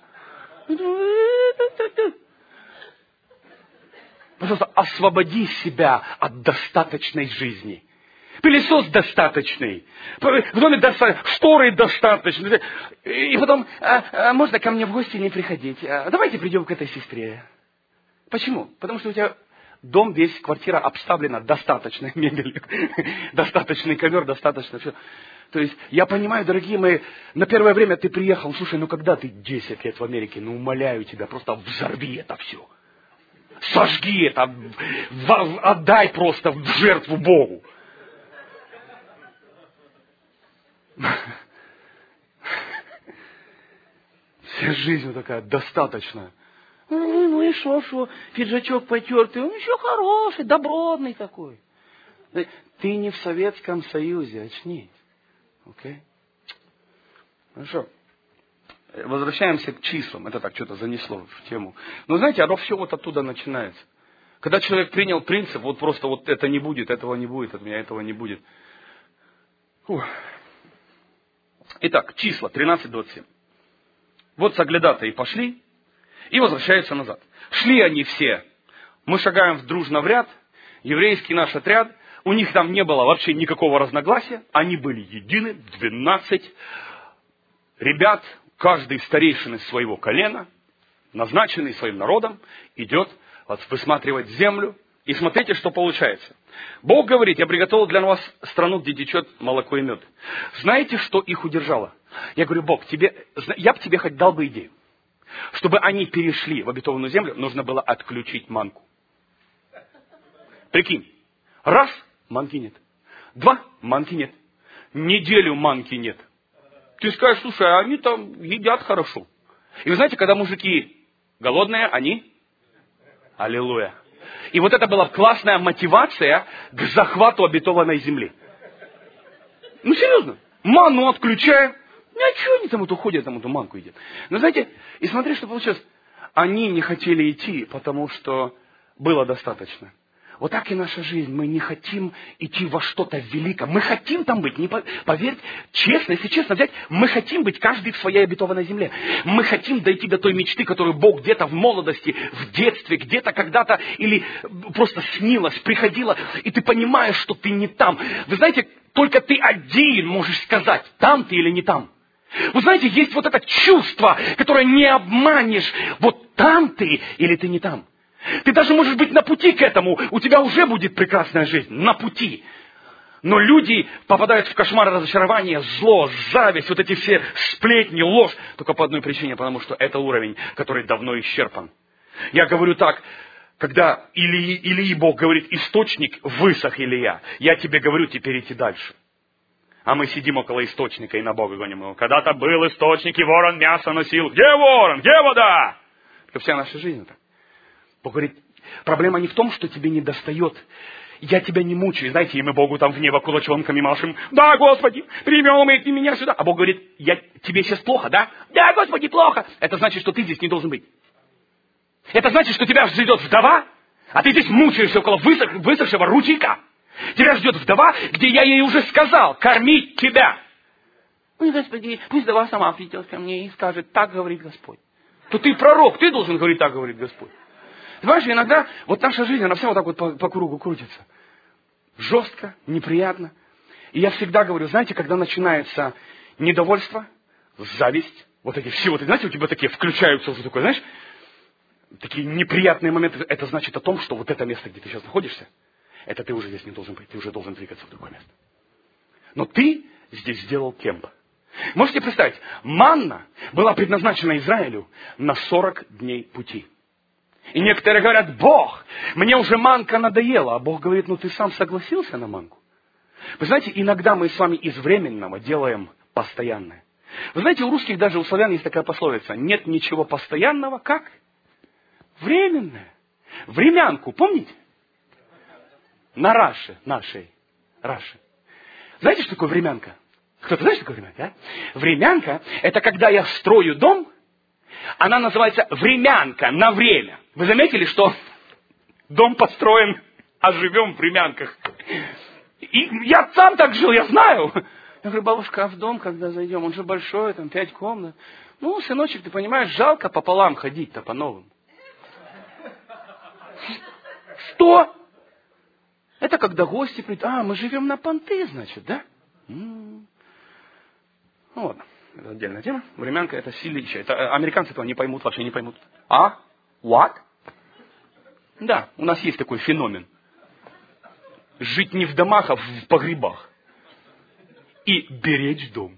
[SPEAKER 1] Пожалуйста, освободи себя от достаточной жизни. Пылесос достаточный, в доме шторы достаточные. И потом, можно ко мне в гости не приходить. Давайте придем к этой сестре. Почему? Потому что у тебя дом весь, квартира обставлена достаточной мебелью, достаточный ковер, достаточно все. То есть, я понимаю, дорогие мои, на первое время ты приехал, слушай, когда ты 10 лет в Америке, умоляю тебя, просто взорви это все. Сожги это, отдай просто в жертву Богу. Вся жизнь такая, достаточно. Ну и шо, пиджачок потертый, он еще хороший, добротный такой. Ты не в Советском Союзе, очнись. Окей? Хорошо. возвращаемся к числам. Это так, что-то занесло в тему. Но знаете, оно все вот оттуда начинается. Когда человек принял принцип, вот просто вот это не будет, этого не будет, от меня этого не будет. Фух. Итак, числа 13-27. Вот соглядатые пошли и возвращаются назад. Шли они все. Мы шагаем дружно в ряд, еврейский наш отряд. У них там не было вообще никакого разногласия. Они были едины, 12 ребят, каждый старейшин из своего колена, назначенный своим народом, идет высматривать землю. И смотрите, что получается. Бог говорит: я приготовил для вас страну, где течет молоко и мед. Знаете, что их удержало? Я говорю: Бог, я бы тебе хоть дал бы идею. Чтобы они перешли в обетованную землю, нужно было отключить манку. Прикинь. Раз, манки нет. Два, манки нет. Неделю манки нет. Ты скажешь: слушай, а они там едят хорошо. И вы знаете, когда мужики голодные, они... Аллилуйя. И вот это была классная мотивация к захвату обетованной земли. Ну, серьезно. Ману отключаем. Ну, а что они там вот уходят, там эту манку едят? Но знаете, и смотри, что получилось. Они не хотели идти, потому что было достаточно. Вот так и наша жизнь. Мы не хотим идти во что-то великое. Мы хотим там быть. Поверьте, честно, если честно взять, мы хотим быть каждый в своей обетованной земле. Мы хотим дойти до той мечты, которую Бог где-то в молодости, в детстве, где-то когда-то или просто снилась, приходила, и ты понимаешь, что ты не там. Вы знаете, только ты один можешь сказать, там ты или не там. Вы знаете, есть вот это чувство, которое не обманешь. Вот там ты или ты не там. Ты даже можешь быть на пути к этому, у тебя уже будет прекрасная жизнь, на пути. Но люди попадают в кошмары разочарования, зло, зависть, вот эти все сплетни, ложь, только по одной причине, потому что это уровень, который давно исчерпан. Я говорю так, когда Илии Бог говорит: источник высох, Илия, я тебе говорю, теперь идти дальше. А мы сидим около источника и на Бога гоним. Когда-то был источник, и ворон мясо носил. Где ворон? Где вода? Это вся наша жизнь так. Бог говорит, проблема не в том, что тебе не достает. Я тебя не мучаю. Знаете, и мы Богу там в небо кулачонками машем. Да, Господи, привел ты меня сюда. А Бог говорит: тебе сейчас плохо, да? Да, Господи, плохо. Это значит, что ты здесь не должен быть. Это значит, что тебя ждет вдова, а ты здесь мучаешься около высохшего ручейка. Тебя ждет вдова, где я ей уже сказал: кормить тебя. Ой, Господи, пусть вдова сама придет ко мне и скажет: так говорит Господь. То ты пророк, ты должен говорить: так говорит Господь. Знаешь, иногда вот наша жизнь, она вся вот так вот по кругу крутится. Жестко, неприятно. И я всегда говорю, знаете, когда начинается недовольство, зависть, вот эти все, вот, знаете, у тебя такие включаются уже такое, знаешь, такие неприятные моменты, это значит о том, что вот это место, где ты сейчас находишься, это ты уже здесь не должен быть, ты уже должен двигаться в другое место. Но ты здесь сделал кемп. Можете представить, манна была предназначена Израилю на 40 дней пути. И некоторые говорят: Бог, мне уже манка надоела. А Бог говорит: ну ты сам согласился на манку. Вы знаете, иногда мы с вами из временного делаем постоянное. Вы знаете, у русских, даже у славян есть такая пословица: нет ничего постоянного, как временное. Времянку, помните? На Раше, нашей. Знаете, что такое времянка? Кто-то знает, что такое времянка? А? Времянка – это когда я строю дом, она называется времянка на время. Вы заметили, что дом построен, а живем в времянках? И я сам так жил, я знаю. Я говорю: бабушка, а в дом, когда зайдем, он же большой, там 5 комнат. Ну, сыночек, ты понимаешь, жалко пополам ходить-то по-новому. Что? Это когда гости придут. А, мы живем на понты, значит, да? Ну ладно, это отдельная тема. Времянка — это силища. Это американцы этого не поймут, вообще не поймут. А? What? Да, у нас есть такой феномен. Жить не в домах, а в погребах. И беречь дом.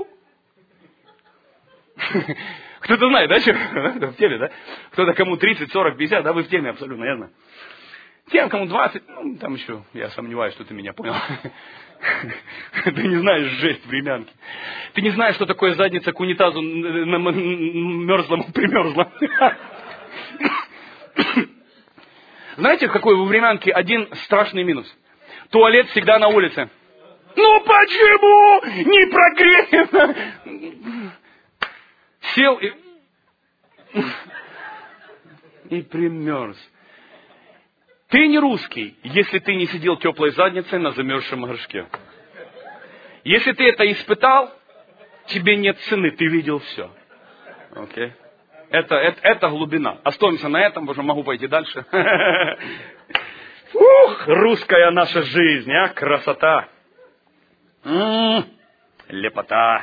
[SPEAKER 1] Кто-то знает, да, что? В теме, да? Кто-то кому 30, 40, 50, да, вы в теме абсолютно, ясно? Тем, кому 20, ну, там еще, я сомневаюсь, что ты меня понял. Ты не знаешь жесть времянки. Ты не знаешь, что такое задница к унитазу мерзлому примерзла. Знаете, какой у времянки один страшный минус? Туалет всегда на улице. Ну почему не прогрето? сел и примерз. Ты не русский, если ты не сидел теплой задницей на замерзшем горшке. Если ты это испытал, тебе нет цены, ты видел все. Окей? Это глубина. Остановимся на этом, уже могу пойти дальше. Ух, русская наша жизнь, а, красота. Лепота.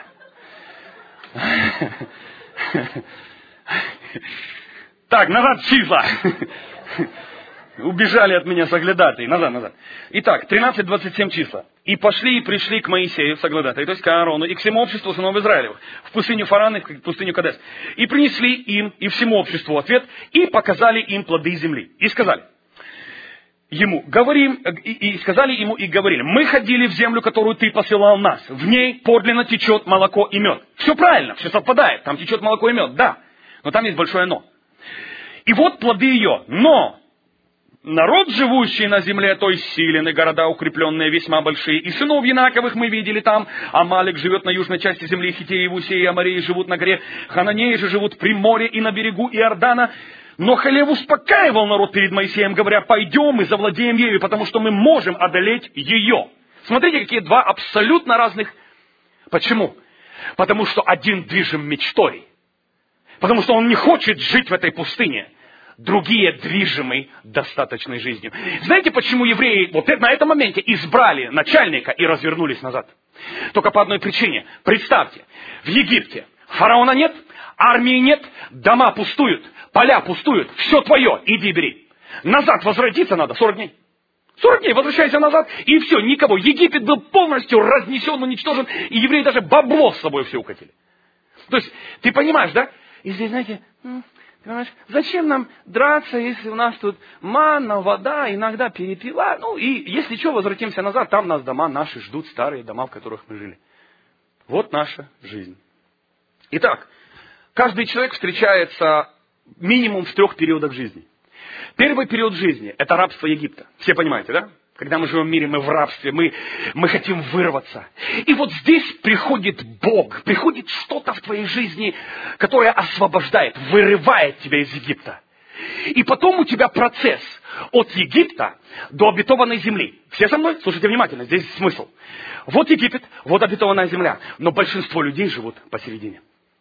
[SPEAKER 1] Так, назад числа. Убежали от меня соглядатые. Назад. Итак, 13-27 числа. И пошли и пришли к Моисею, соглядатые, то есть к Аарону, и к всему обществу сынов Израилевых, в пустыню Фаран и в пустыню Кадес. И принесли им и всему обществу ответ, и показали им плоды земли. И сказали ему, сказали ему и говорили, мы ходили в землю, которую ты посылал нас. В ней подлинно течет молоко и мед. Все правильно, все совпадает, там течет молоко и мед, да. Но там есть большое но. И вот плоды ее, но... Народ, живущий на земле, то есть силен, и города укрепленные, весьма большие. И сынов Янаковых мы видели там. Амалик живет на южной части земли, Хитеи, Вусеи и Амореи живут на горе. Хананеи же живут при море и на берегу Иордана. Но Халев успокаивал народ перед Моисеем, говоря, пойдем и завладеем ею, потому что мы можем одолеть ее. Смотрите, какие два абсолютно разных. Почему? Потому что один движим мечтой. Потому что он не хочет жить в этой пустыне. Другие движимы достаточной жизнью. Знаете, почему евреи вот на этом моменте избрали начальника и развернулись назад? Только по одной причине. Представьте, в Египте фараона нет, армии нет, дома пустуют, поля пустуют, все твое, иди бери. Назад возвратиться надо 40 дней. 40 дней, возвращайся назад, и все, никого. Египет был полностью разнесен, уничтожен, и евреи даже бабло с собой все укатили. То есть, ты понимаешь, да? И здесь, знаете... Понимаешь, зачем нам драться, если у нас тут манна, вода, иногда перепела? Ну и если что, возвратимся назад, там нас дома наши ждут, старые дома, в которых мы жили. Вот наша жизнь. Итак, каждый человек встречается минимум в 3 периодах жизни. Первый период жизни – это рабство Египта. Все понимаете, да? Когда мы живем в мире, мы в рабстве, мы хотим вырваться. И вот здесь приходит Бог, приходит что-то в твоей жизни, которое освобождает, вырывает тебя из Египта. И потом у тебя процесс от Египта до обетованной земли. Все со мной? Слушайте внимательно, здесь смысл. Вот Египет, вот обетованная земля. Но большинство людей живут посередине.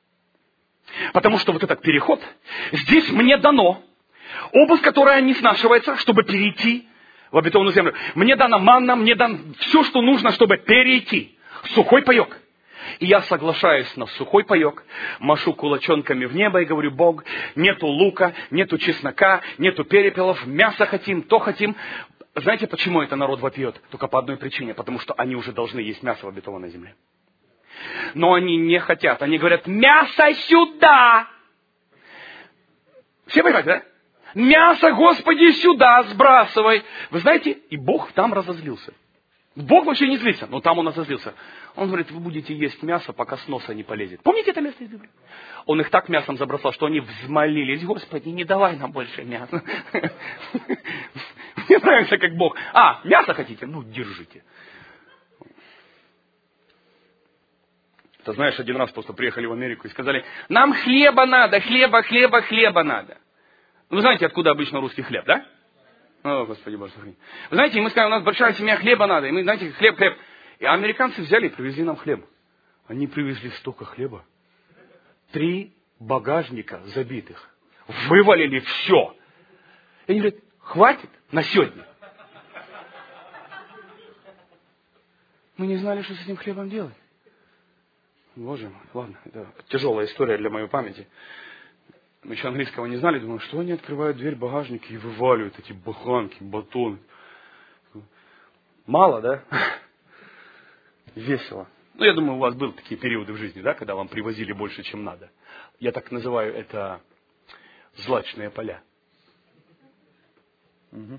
[SPEAKER 1] Потому что вот этот переход, здесь мне дано обувь, которая не снашивается, чтобы перейти в обетованную землю. Мне дана манна, мне дан все, что нужно, чтобы перейти. Сухой паек. И я соглашаюсь на сухой паек, машу кулачонками в небо и говорю, Бог, нету лука, нету чеснока, нету перепелов, мясо хотим, то хотим. Знаете, почему это народ вопиет? Только по одной причине, потому что они уже должны есть мясо в обетованной земле. Но они не хотят, они говорят, мясо сюда! Все понимаете, да? Мясо, Господи, сюда сбрасывай. Вы знаете, и Бог там разозлился. Бог вообще не злится, но там он разозлился. Он говорит, вы будете есть мясо, пока с носа не полезет. Помните это место из Библии? Он их так мясом забросал, что они взмолились. Господи, не давай нам больше мяса. Мне нравится, как Бог. Мясо хотите? Ну, держите. Ты знаешь, один раз просто приехали в Америку и сказали, нам хлеба надо, хлеба надо. Вы знаете, откуда обычно русский хлеб, да? О, Господи Боже, сохрани. Вы знаете, мы сказали, у нас большая семья, хлеба надо. И мы, знаете, хлеб. И американцы взяли и привезли нам хлеб. Они привезли столько хлеба. 3 багажника забитых. Вывалили все. И они говорят, хватит на сегодня. Мы не знали, что с этим хлебом делать. Боже мой, ладно, это тяжелая история для моей памяти. Мы еще английского не знали, думали, что они открывают дверь багажника и вываливают эти буханки, батоны. Мало, да? Весело. Ну, я думаю, у вас были такие периоды в жизни, да, когда вам привозили больше, чем надо. Я так называю это злачные поля. Угу.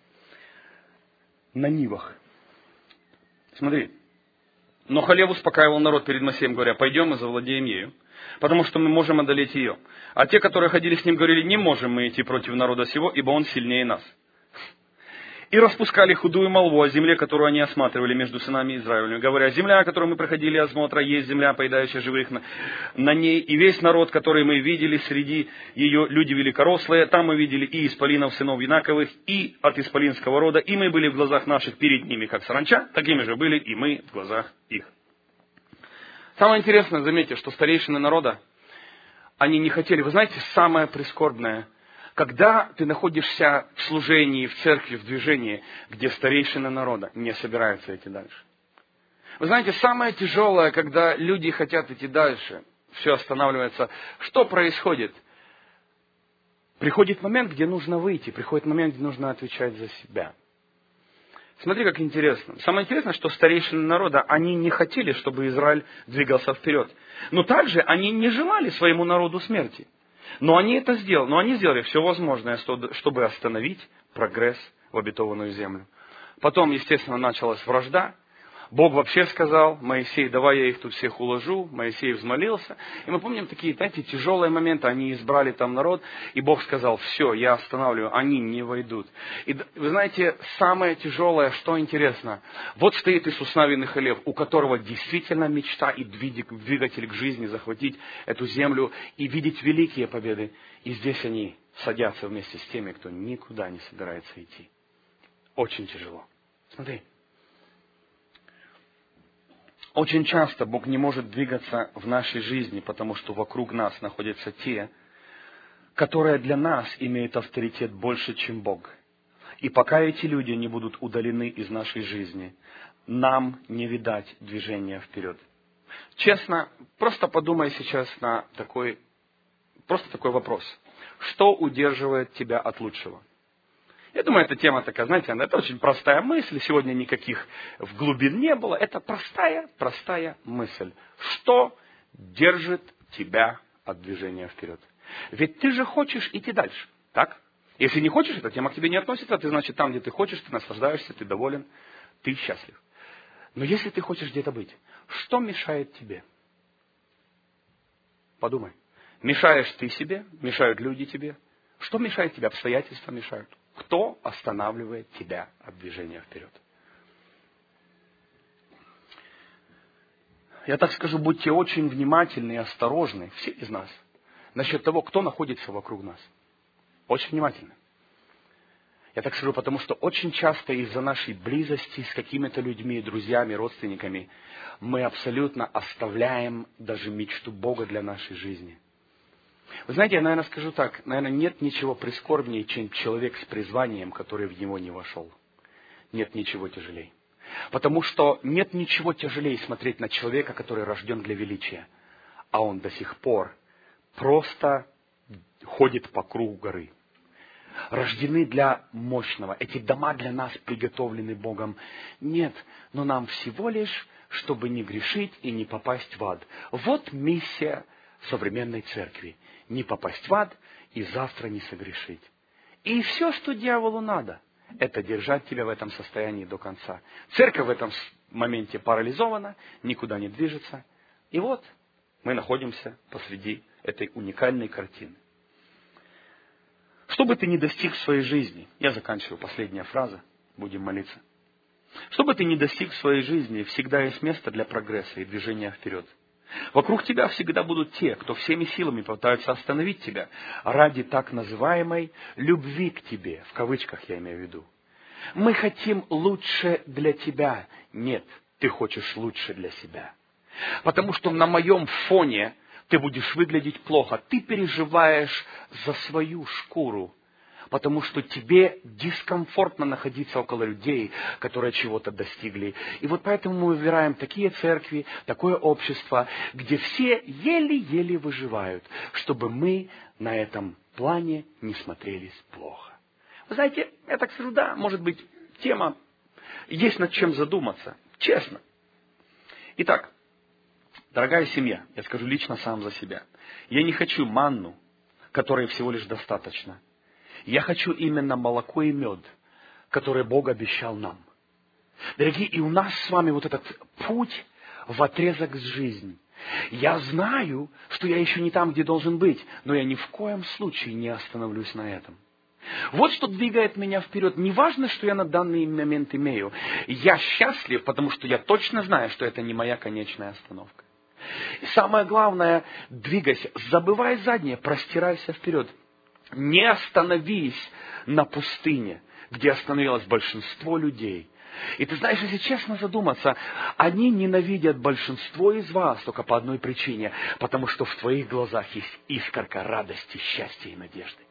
[SPEAKER 1] На нивах. Смотри. Но Халев успокаивал народ перед Моисеем, говоря, пойдем и завладеем ею, потому что мы можем одолеть ее. А те, которые ходили с ним, говорили, не можем мы идти против народа сего, ибо он сильнее нас. И распускали худую молву о земле, которую они осматривали между сынами Израилевыми, говоря: земля, которую мы проходили осмотра, есть земля, поедающая живых на ней, и весь народ, который мы видели среди ее, люди великорослые, там мы видели и исполинов сынов Янаковых, и от исполинского рода, и мы были в глазах наших перед ними, как саранча, такими же были и мы в глазах их. Самое интересное, заметьте, что старейшины народа, они не хотели, вы знаете, самое прискорбное, когда ты находишься в служении, в церкви, в движении, где старейшины народа не собираются идти дальше. Вы знаете, самое тяжелое, когда люди хотят идти дальше, все останавливается. Что происходит? Приходит момент, где нужно выйти, приходит момент, где нужно отвечать за себя. Смотри, как интересно. Самое интересное, что старейшины народа, они не хотели, чтобы Израиль двигался вперед. Но также они не желали своему народу смерти. Но они это сделали. Но они сделали все возможное, чтобы остановить прогресс в обетованную землю. Потом, естественно, началась вражда. Бог вообще сказал: Моисей, давай я их тут всех уложу. Моисей взмолился. И мы помним такие, знаете, тяжелые моменты. Они избрали там народ. И Бог сказал: все, я останавливаю, они не войдут. И вы знаете, самое тяжелое, что интересно. Вот стоит Иисус Навин и Халев, у которого действительно мечта и двигатель к жизни захватить эту землю и видеть великие победы. И здесь они садятся вместе с теми, кто никуда не собирается идти. Очень тяжело. Смотри. Очень часто Бог не может двигаться в нашей жизни, потому что вокруг нас находятся те, которые для нас имеют авторитет больше, чем Бог. И пока эти люди не будут удалены из нашей жизни, нам не видать движения вперед. Честно, просто подумай сейчас на такой вопрос. Что удерживает тебя от лучшего? Я думаю, эта тема такая, знаете, это очень простая мысль, сегодня никаких в глубин не было. Это простая мысль. Что держит тебя от движения вперед? Ведь ты же хочешь идти дальше, так? Если не хочешь, эта тема к тебе не относится, ты, значит, там, где ты хочешь, ты наслаждаешься, ты доволен, ты счастлив. Но если ты хочешь где-то быть, что мешает тебе? Подумай. Мешаешь ты себе, мешают люди тебе. Что мешает тебе? Обстоятельства мешают. Кто останавливает тебя от движения вперед? Я так скажу, будьте очень внимательны и осторожны, все из нас, насчет того, кто находится вокруг нас. Очень внимательны. Я так скажу, потому что очень часто из-за нашей близости с какими-то людьми, друзьями, родственниками, мы абсолютно оставляем даже мечту Бога для нашей жизни. Вы знаете, я, наверное, скажу так, наверное, нет ничего прискорбнее, чем человек с призванием, который в него не вошел. Нет ничего тяжелее. Потому что нет ничего тяжелее смотреть на человека, который рожден для величия, а он до сих пор просто ходит по кругу горы. Рождены для мощного. Эти дома для нас приготовлены Богом. Нет, но нам всего лишь, чтобы не грешить и не попасть в ад. Вот миссия современной церкви. Не попасть в ад и завтра не согрешить. И все, что дьяволу надо, это держать тебя в этом состоянии до конца. Церковь в этом моменте парализована, никуда не движется. И вот мы находимся посреди этой уникальной картины. Что бы ты ни достиг в своей жизни, я заканчиваю, последняя фраза, будем молиться. Что бы ты ни достиг в своей жизни, всегда есть место для прогресса и движения вперед. Вокруг тебя всегда будут те, кто всеми силами пытаются остановить тебя ради так называемой любви к тебе, в кавычках я имею в виду. Мы хотим лучше для тебя. Нет, ты хочешь лучше для себя. Потому что на моем фоне ты будешь выглядеть плохо. Ты переживаешь за свою шкуру. Потому что тебе дискомфортно находиться около людей, которые чего-то достигли. И вот поэтому мы выбираем такие церкви, такое общество, где все еле-еле выживают, чтобы мы на этом плане не смотрелись плохо. Вы знаете, я так скажу, да, может быть, тема, есть над чем задуматься, честно. Итак, дорогая семья, я скажу лично сам за себя. Я не хочу манну, которой всего лишь достаточно. Я хочу именно молоко и мед, которые Бог обещал нам. Дорогие, и у нас с вами вот этот путь в отрезок с жизнью. Я знаю, что я еще не там, где должен быть, но я ни в коем случае не остановлюсь на этом. Вот что двигает меня вперед. Не важно, что я на данный момент имею. Я счастлив, потому что я точно знаю, что это не моя конечная остановка. И самое главное, двигайся, забывай заднее, простирайся вперед. Не остановись на пустыне, где остановилось большинство людей. И ты знаешь, если честно задуматься, они ненавидят большинство из вас только по одной причине, потому что в твоих глазах есть искорка радости, счастья и надежды.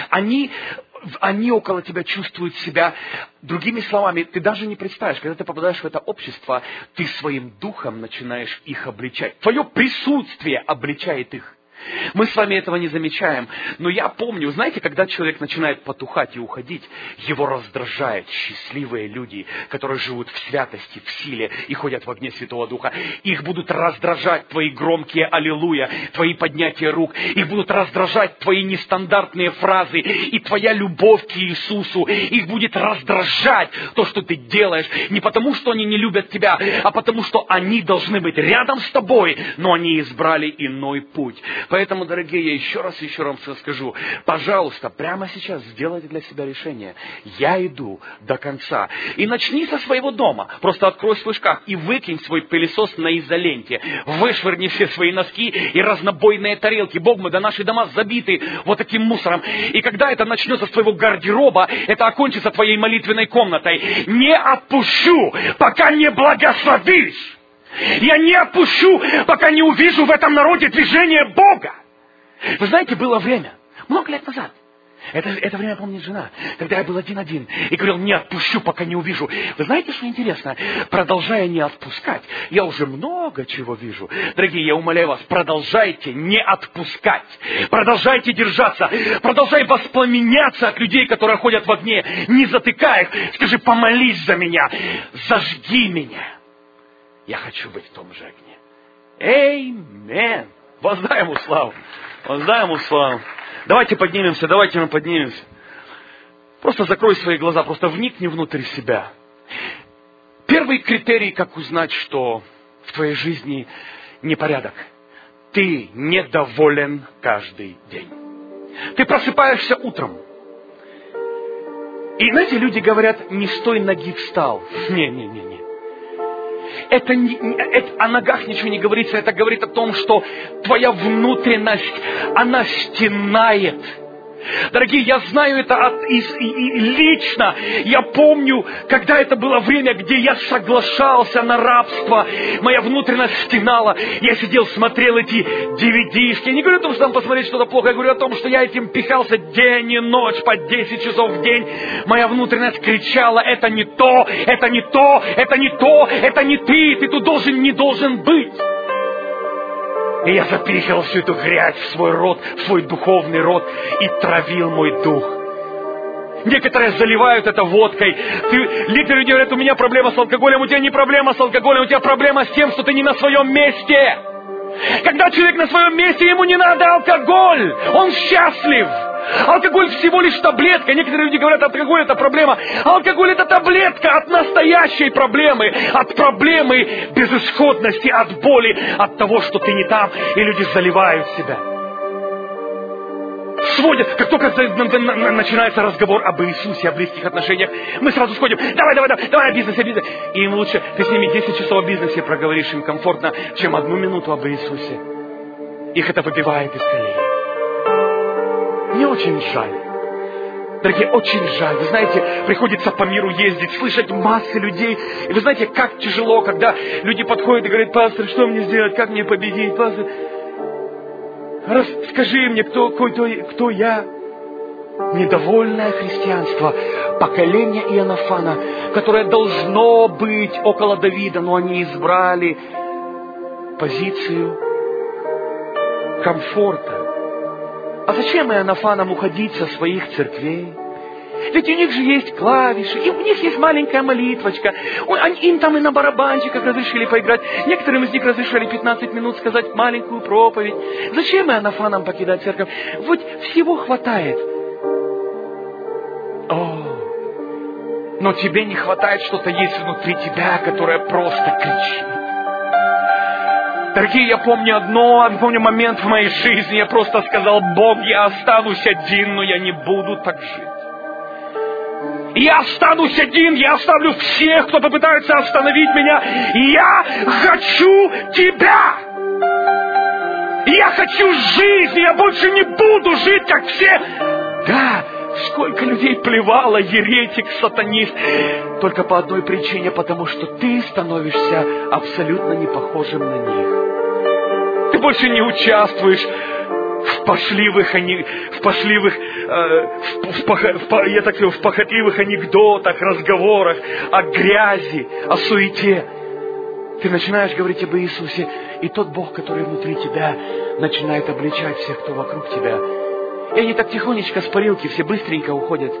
[SPEAKER 1] Они около тебя чувствуют себя, другими словами, ты даже не представишь, когда ты попадаешь в это общество, ты своим духом начинаешь их обличать. Твое присутствие обличает их. Мы с вами этого не замечаем, но я помню, знаете, когда человек начинает потухать и уходить, его раздражают счастливые люди, которые живут в святости, в силе и ходят в огне Святого Духа. Их будут раздражать твои громкие аллилуйя, твои поднятия рук, их будут раздражать твои нестандартные фразы и твоя любовь к Иисусу. Их будет раздражать то, что ты делаешь, не потому, что они не любят тебя, а потому, что они должны быть рядом с тобой, но они избрали иной путь. Поэтому, дорогие, я еще раз скажу, пожалуйста, прямо сейчас сделайте для себя решение. Я иду до конца. И начни со своего дома. Просто открой свой шкаф и выкинь свой пылесос на изоленте. Вышвырни все свои носки и разнобойные тарелки. Бог мой, да наши дома забиты вот таким мусором. И когда это начнется с твоего гардероба, это окончится твоей молитвенной комнатой. Не отпущу, пока не благословишь. Я не отпущу, пока не увижу в этом народе движение Бога. Вы знаете, было время, много лет назад, это время помнит жена, когда я был один и говорил, не отпущу, пока не увижу. Вы знаете, что интересно? Продолжая не отпускать, я уже много чего вижу. Дорогие, я умоляю вас, продолжайте не отпускать. Продолжайте держаться. Продолжай воспламеняться от людей, которые ходят в огне. Не затыкай их. Скажи, помолись за меня. Зажги меня. Я хочу быть в том же огне. Эймен. Воздай ему славу. Воздай ему славу. Давайте мы поднимемся. Просто закрой свои глаза, просто вникни внутрь себя. Первый критерий, как узнать, что в твоей жизни непорядок. Ты недоволен каждый день. Ты просыпаешься утром. И знаете, люди говорят, не с той ноги встал. Не. Это о ногах ничего не говорится, это говорит о том, что твоя внутренность, она стенает. Дорогие, я знаю это лично. Я помню, когда это было время, где я соглашался на рабство. Моя внутренность стенала. Я сидел, смотрел эти DVD-шки. Я не говорю о том, что там посмотреть что-то плохо. Я говорю о том, что я этим пихался день и ночь, по 10 часов в день. Моя внутренность кричала, это не то, это не то, это не то, это не ты. Ты тут не должен быть. И я запихивал всю эту грязь в свой рот, в свой духовный рот и травил мой дух. Некоторые заливают это водкой. Некоторые говорят, у меня проблема с алкоголем, у тебя не проблема с алкоголем, у тебя проблема с тем, что ты не на своем месте. Когда человек на своем месте, ему не надо алкоголь, он счастлив. Алкоголь всего лишь таблетка. Некоторые люди говорят, алкоголь это проблема. Алкоголь это таблетка от настоящей проблемы. От проблемы безысходности, от боли, от того, что ты не там. И люди заливают себя. Сводят. Как только начинается разговор об Иисусе, о близких отношениях, мы сразу сходим. Давай, бизнес. И им лучше, ты с ними 10 часов о бизнесе проговоришь, им комфортно, чем 1 минуту об Иисусе. Их это выбивает из колеи. Мне очень жаль. Дорогие, очень жаль. Вы знаете, приходится по миру ездить, слышать массы людей. И вы знаете, как тяжело, когда люди подходят и говорят, пастор, что мне сделать, как мне победить, пастор? Расскажи мне, кто я? Недовольное христианство, поколение Иоаннафана, которое должно быть около Давида, но они избрали позицию комфорта. А зачем Иоаннафанам уходить со своих церквей? Ведь у них же есть клавиши, и у них есть маленькая молитвочка. Им там и на барабанчиках разрешили поиграть. Некоторым из них разрешали 15 минут сказать маленькую проповедь. Зачем Иоаннафанам покидать церковь? Вот всего хватает. Но тебе не хватает, что-то есть внутри тебя, которое просто кричит. Дорогие, я помню момент в моей жизни, я просто сказал, Бог, я останусь один, но я не буду так жить. И я останусь один, я оставлю всех, кто попытается остановить меня. И я хочу Тебя. И я хочу жизнь, я больше не буду жить, как все. Да, сколько людей плевало, еретик, сатанист. Только по одной причине, потому что ты становишься абсолютно не похожим на них. Ты больше не участвуешь в похотливых анекдотах, разговорах, о грязи, о суете. Ты начинаешь говорить об Иисусе, и тот Бог, который внутри тебя, начинает обличать всех, кто вокруг тебя. И они так тихонечко с парилки все быстренько уходят.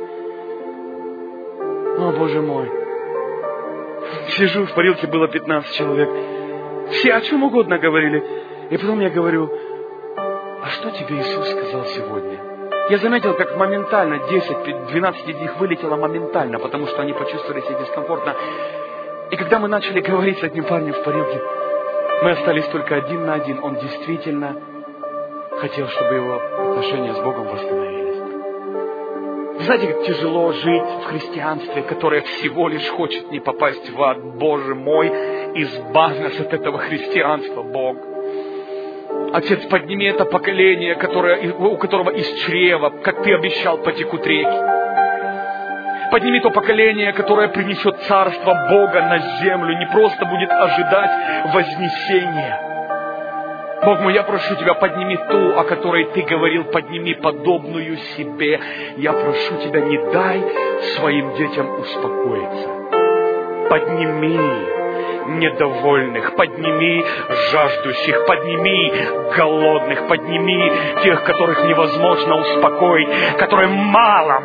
[SPEAKER 1] О, Боже мой. Сижу, в парилке было 15 человек. Все о чем угодно говорили. И потом я говорю: а что тебе Иисус сказал сегодня? Я заметил, как моментально 10-12 из них вылетело моментально, потому что они почувствовали себя дискомфортно. И когда мы начали говорить с одним парнем в парилке, мы остались только один на один. Он действительно хотел, чтобы его отношения с Богом восстановились. Знаете, как тяжело жить в христианстве, которое всего лишь хочет не попасть в ад. Боже мой, избавь нас от этого христианства, Бог. Отец, подними это поколение, у которого из чрева, как Ты обещал, потекут реки. Подними то поколение, которое принесет царство Бога на землю, не просто будет ожидать вознесения. Бог мой, я прошу Тебя, подними ту, о которой Ты говорил, подними подобную себе. Я прошу Тебя, не дай своим детям успокоиться. Подними недовольных, подними жаждущих, подними голодных, подними тех, которых невозможно успокоить, которые мало.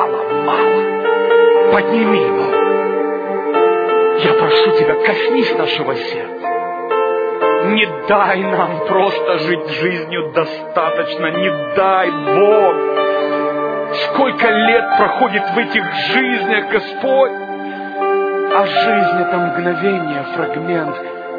[SPEAKER 1] Подними, Бог. Я прошу Тебя, коснись нашего сердца. Не дай нам просто жить жизнью достаточно. Не дай, Бог. Сколько лет проходит в этих жизнях, Господь. А жизнь — это мгновение, фрагмент.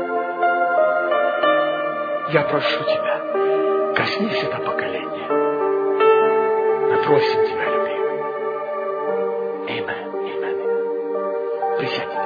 [SPEAKER 1] Я прошу Тебя, коснись это поколение. Мы просим Тебя, любимый. Аминь. Присядьте.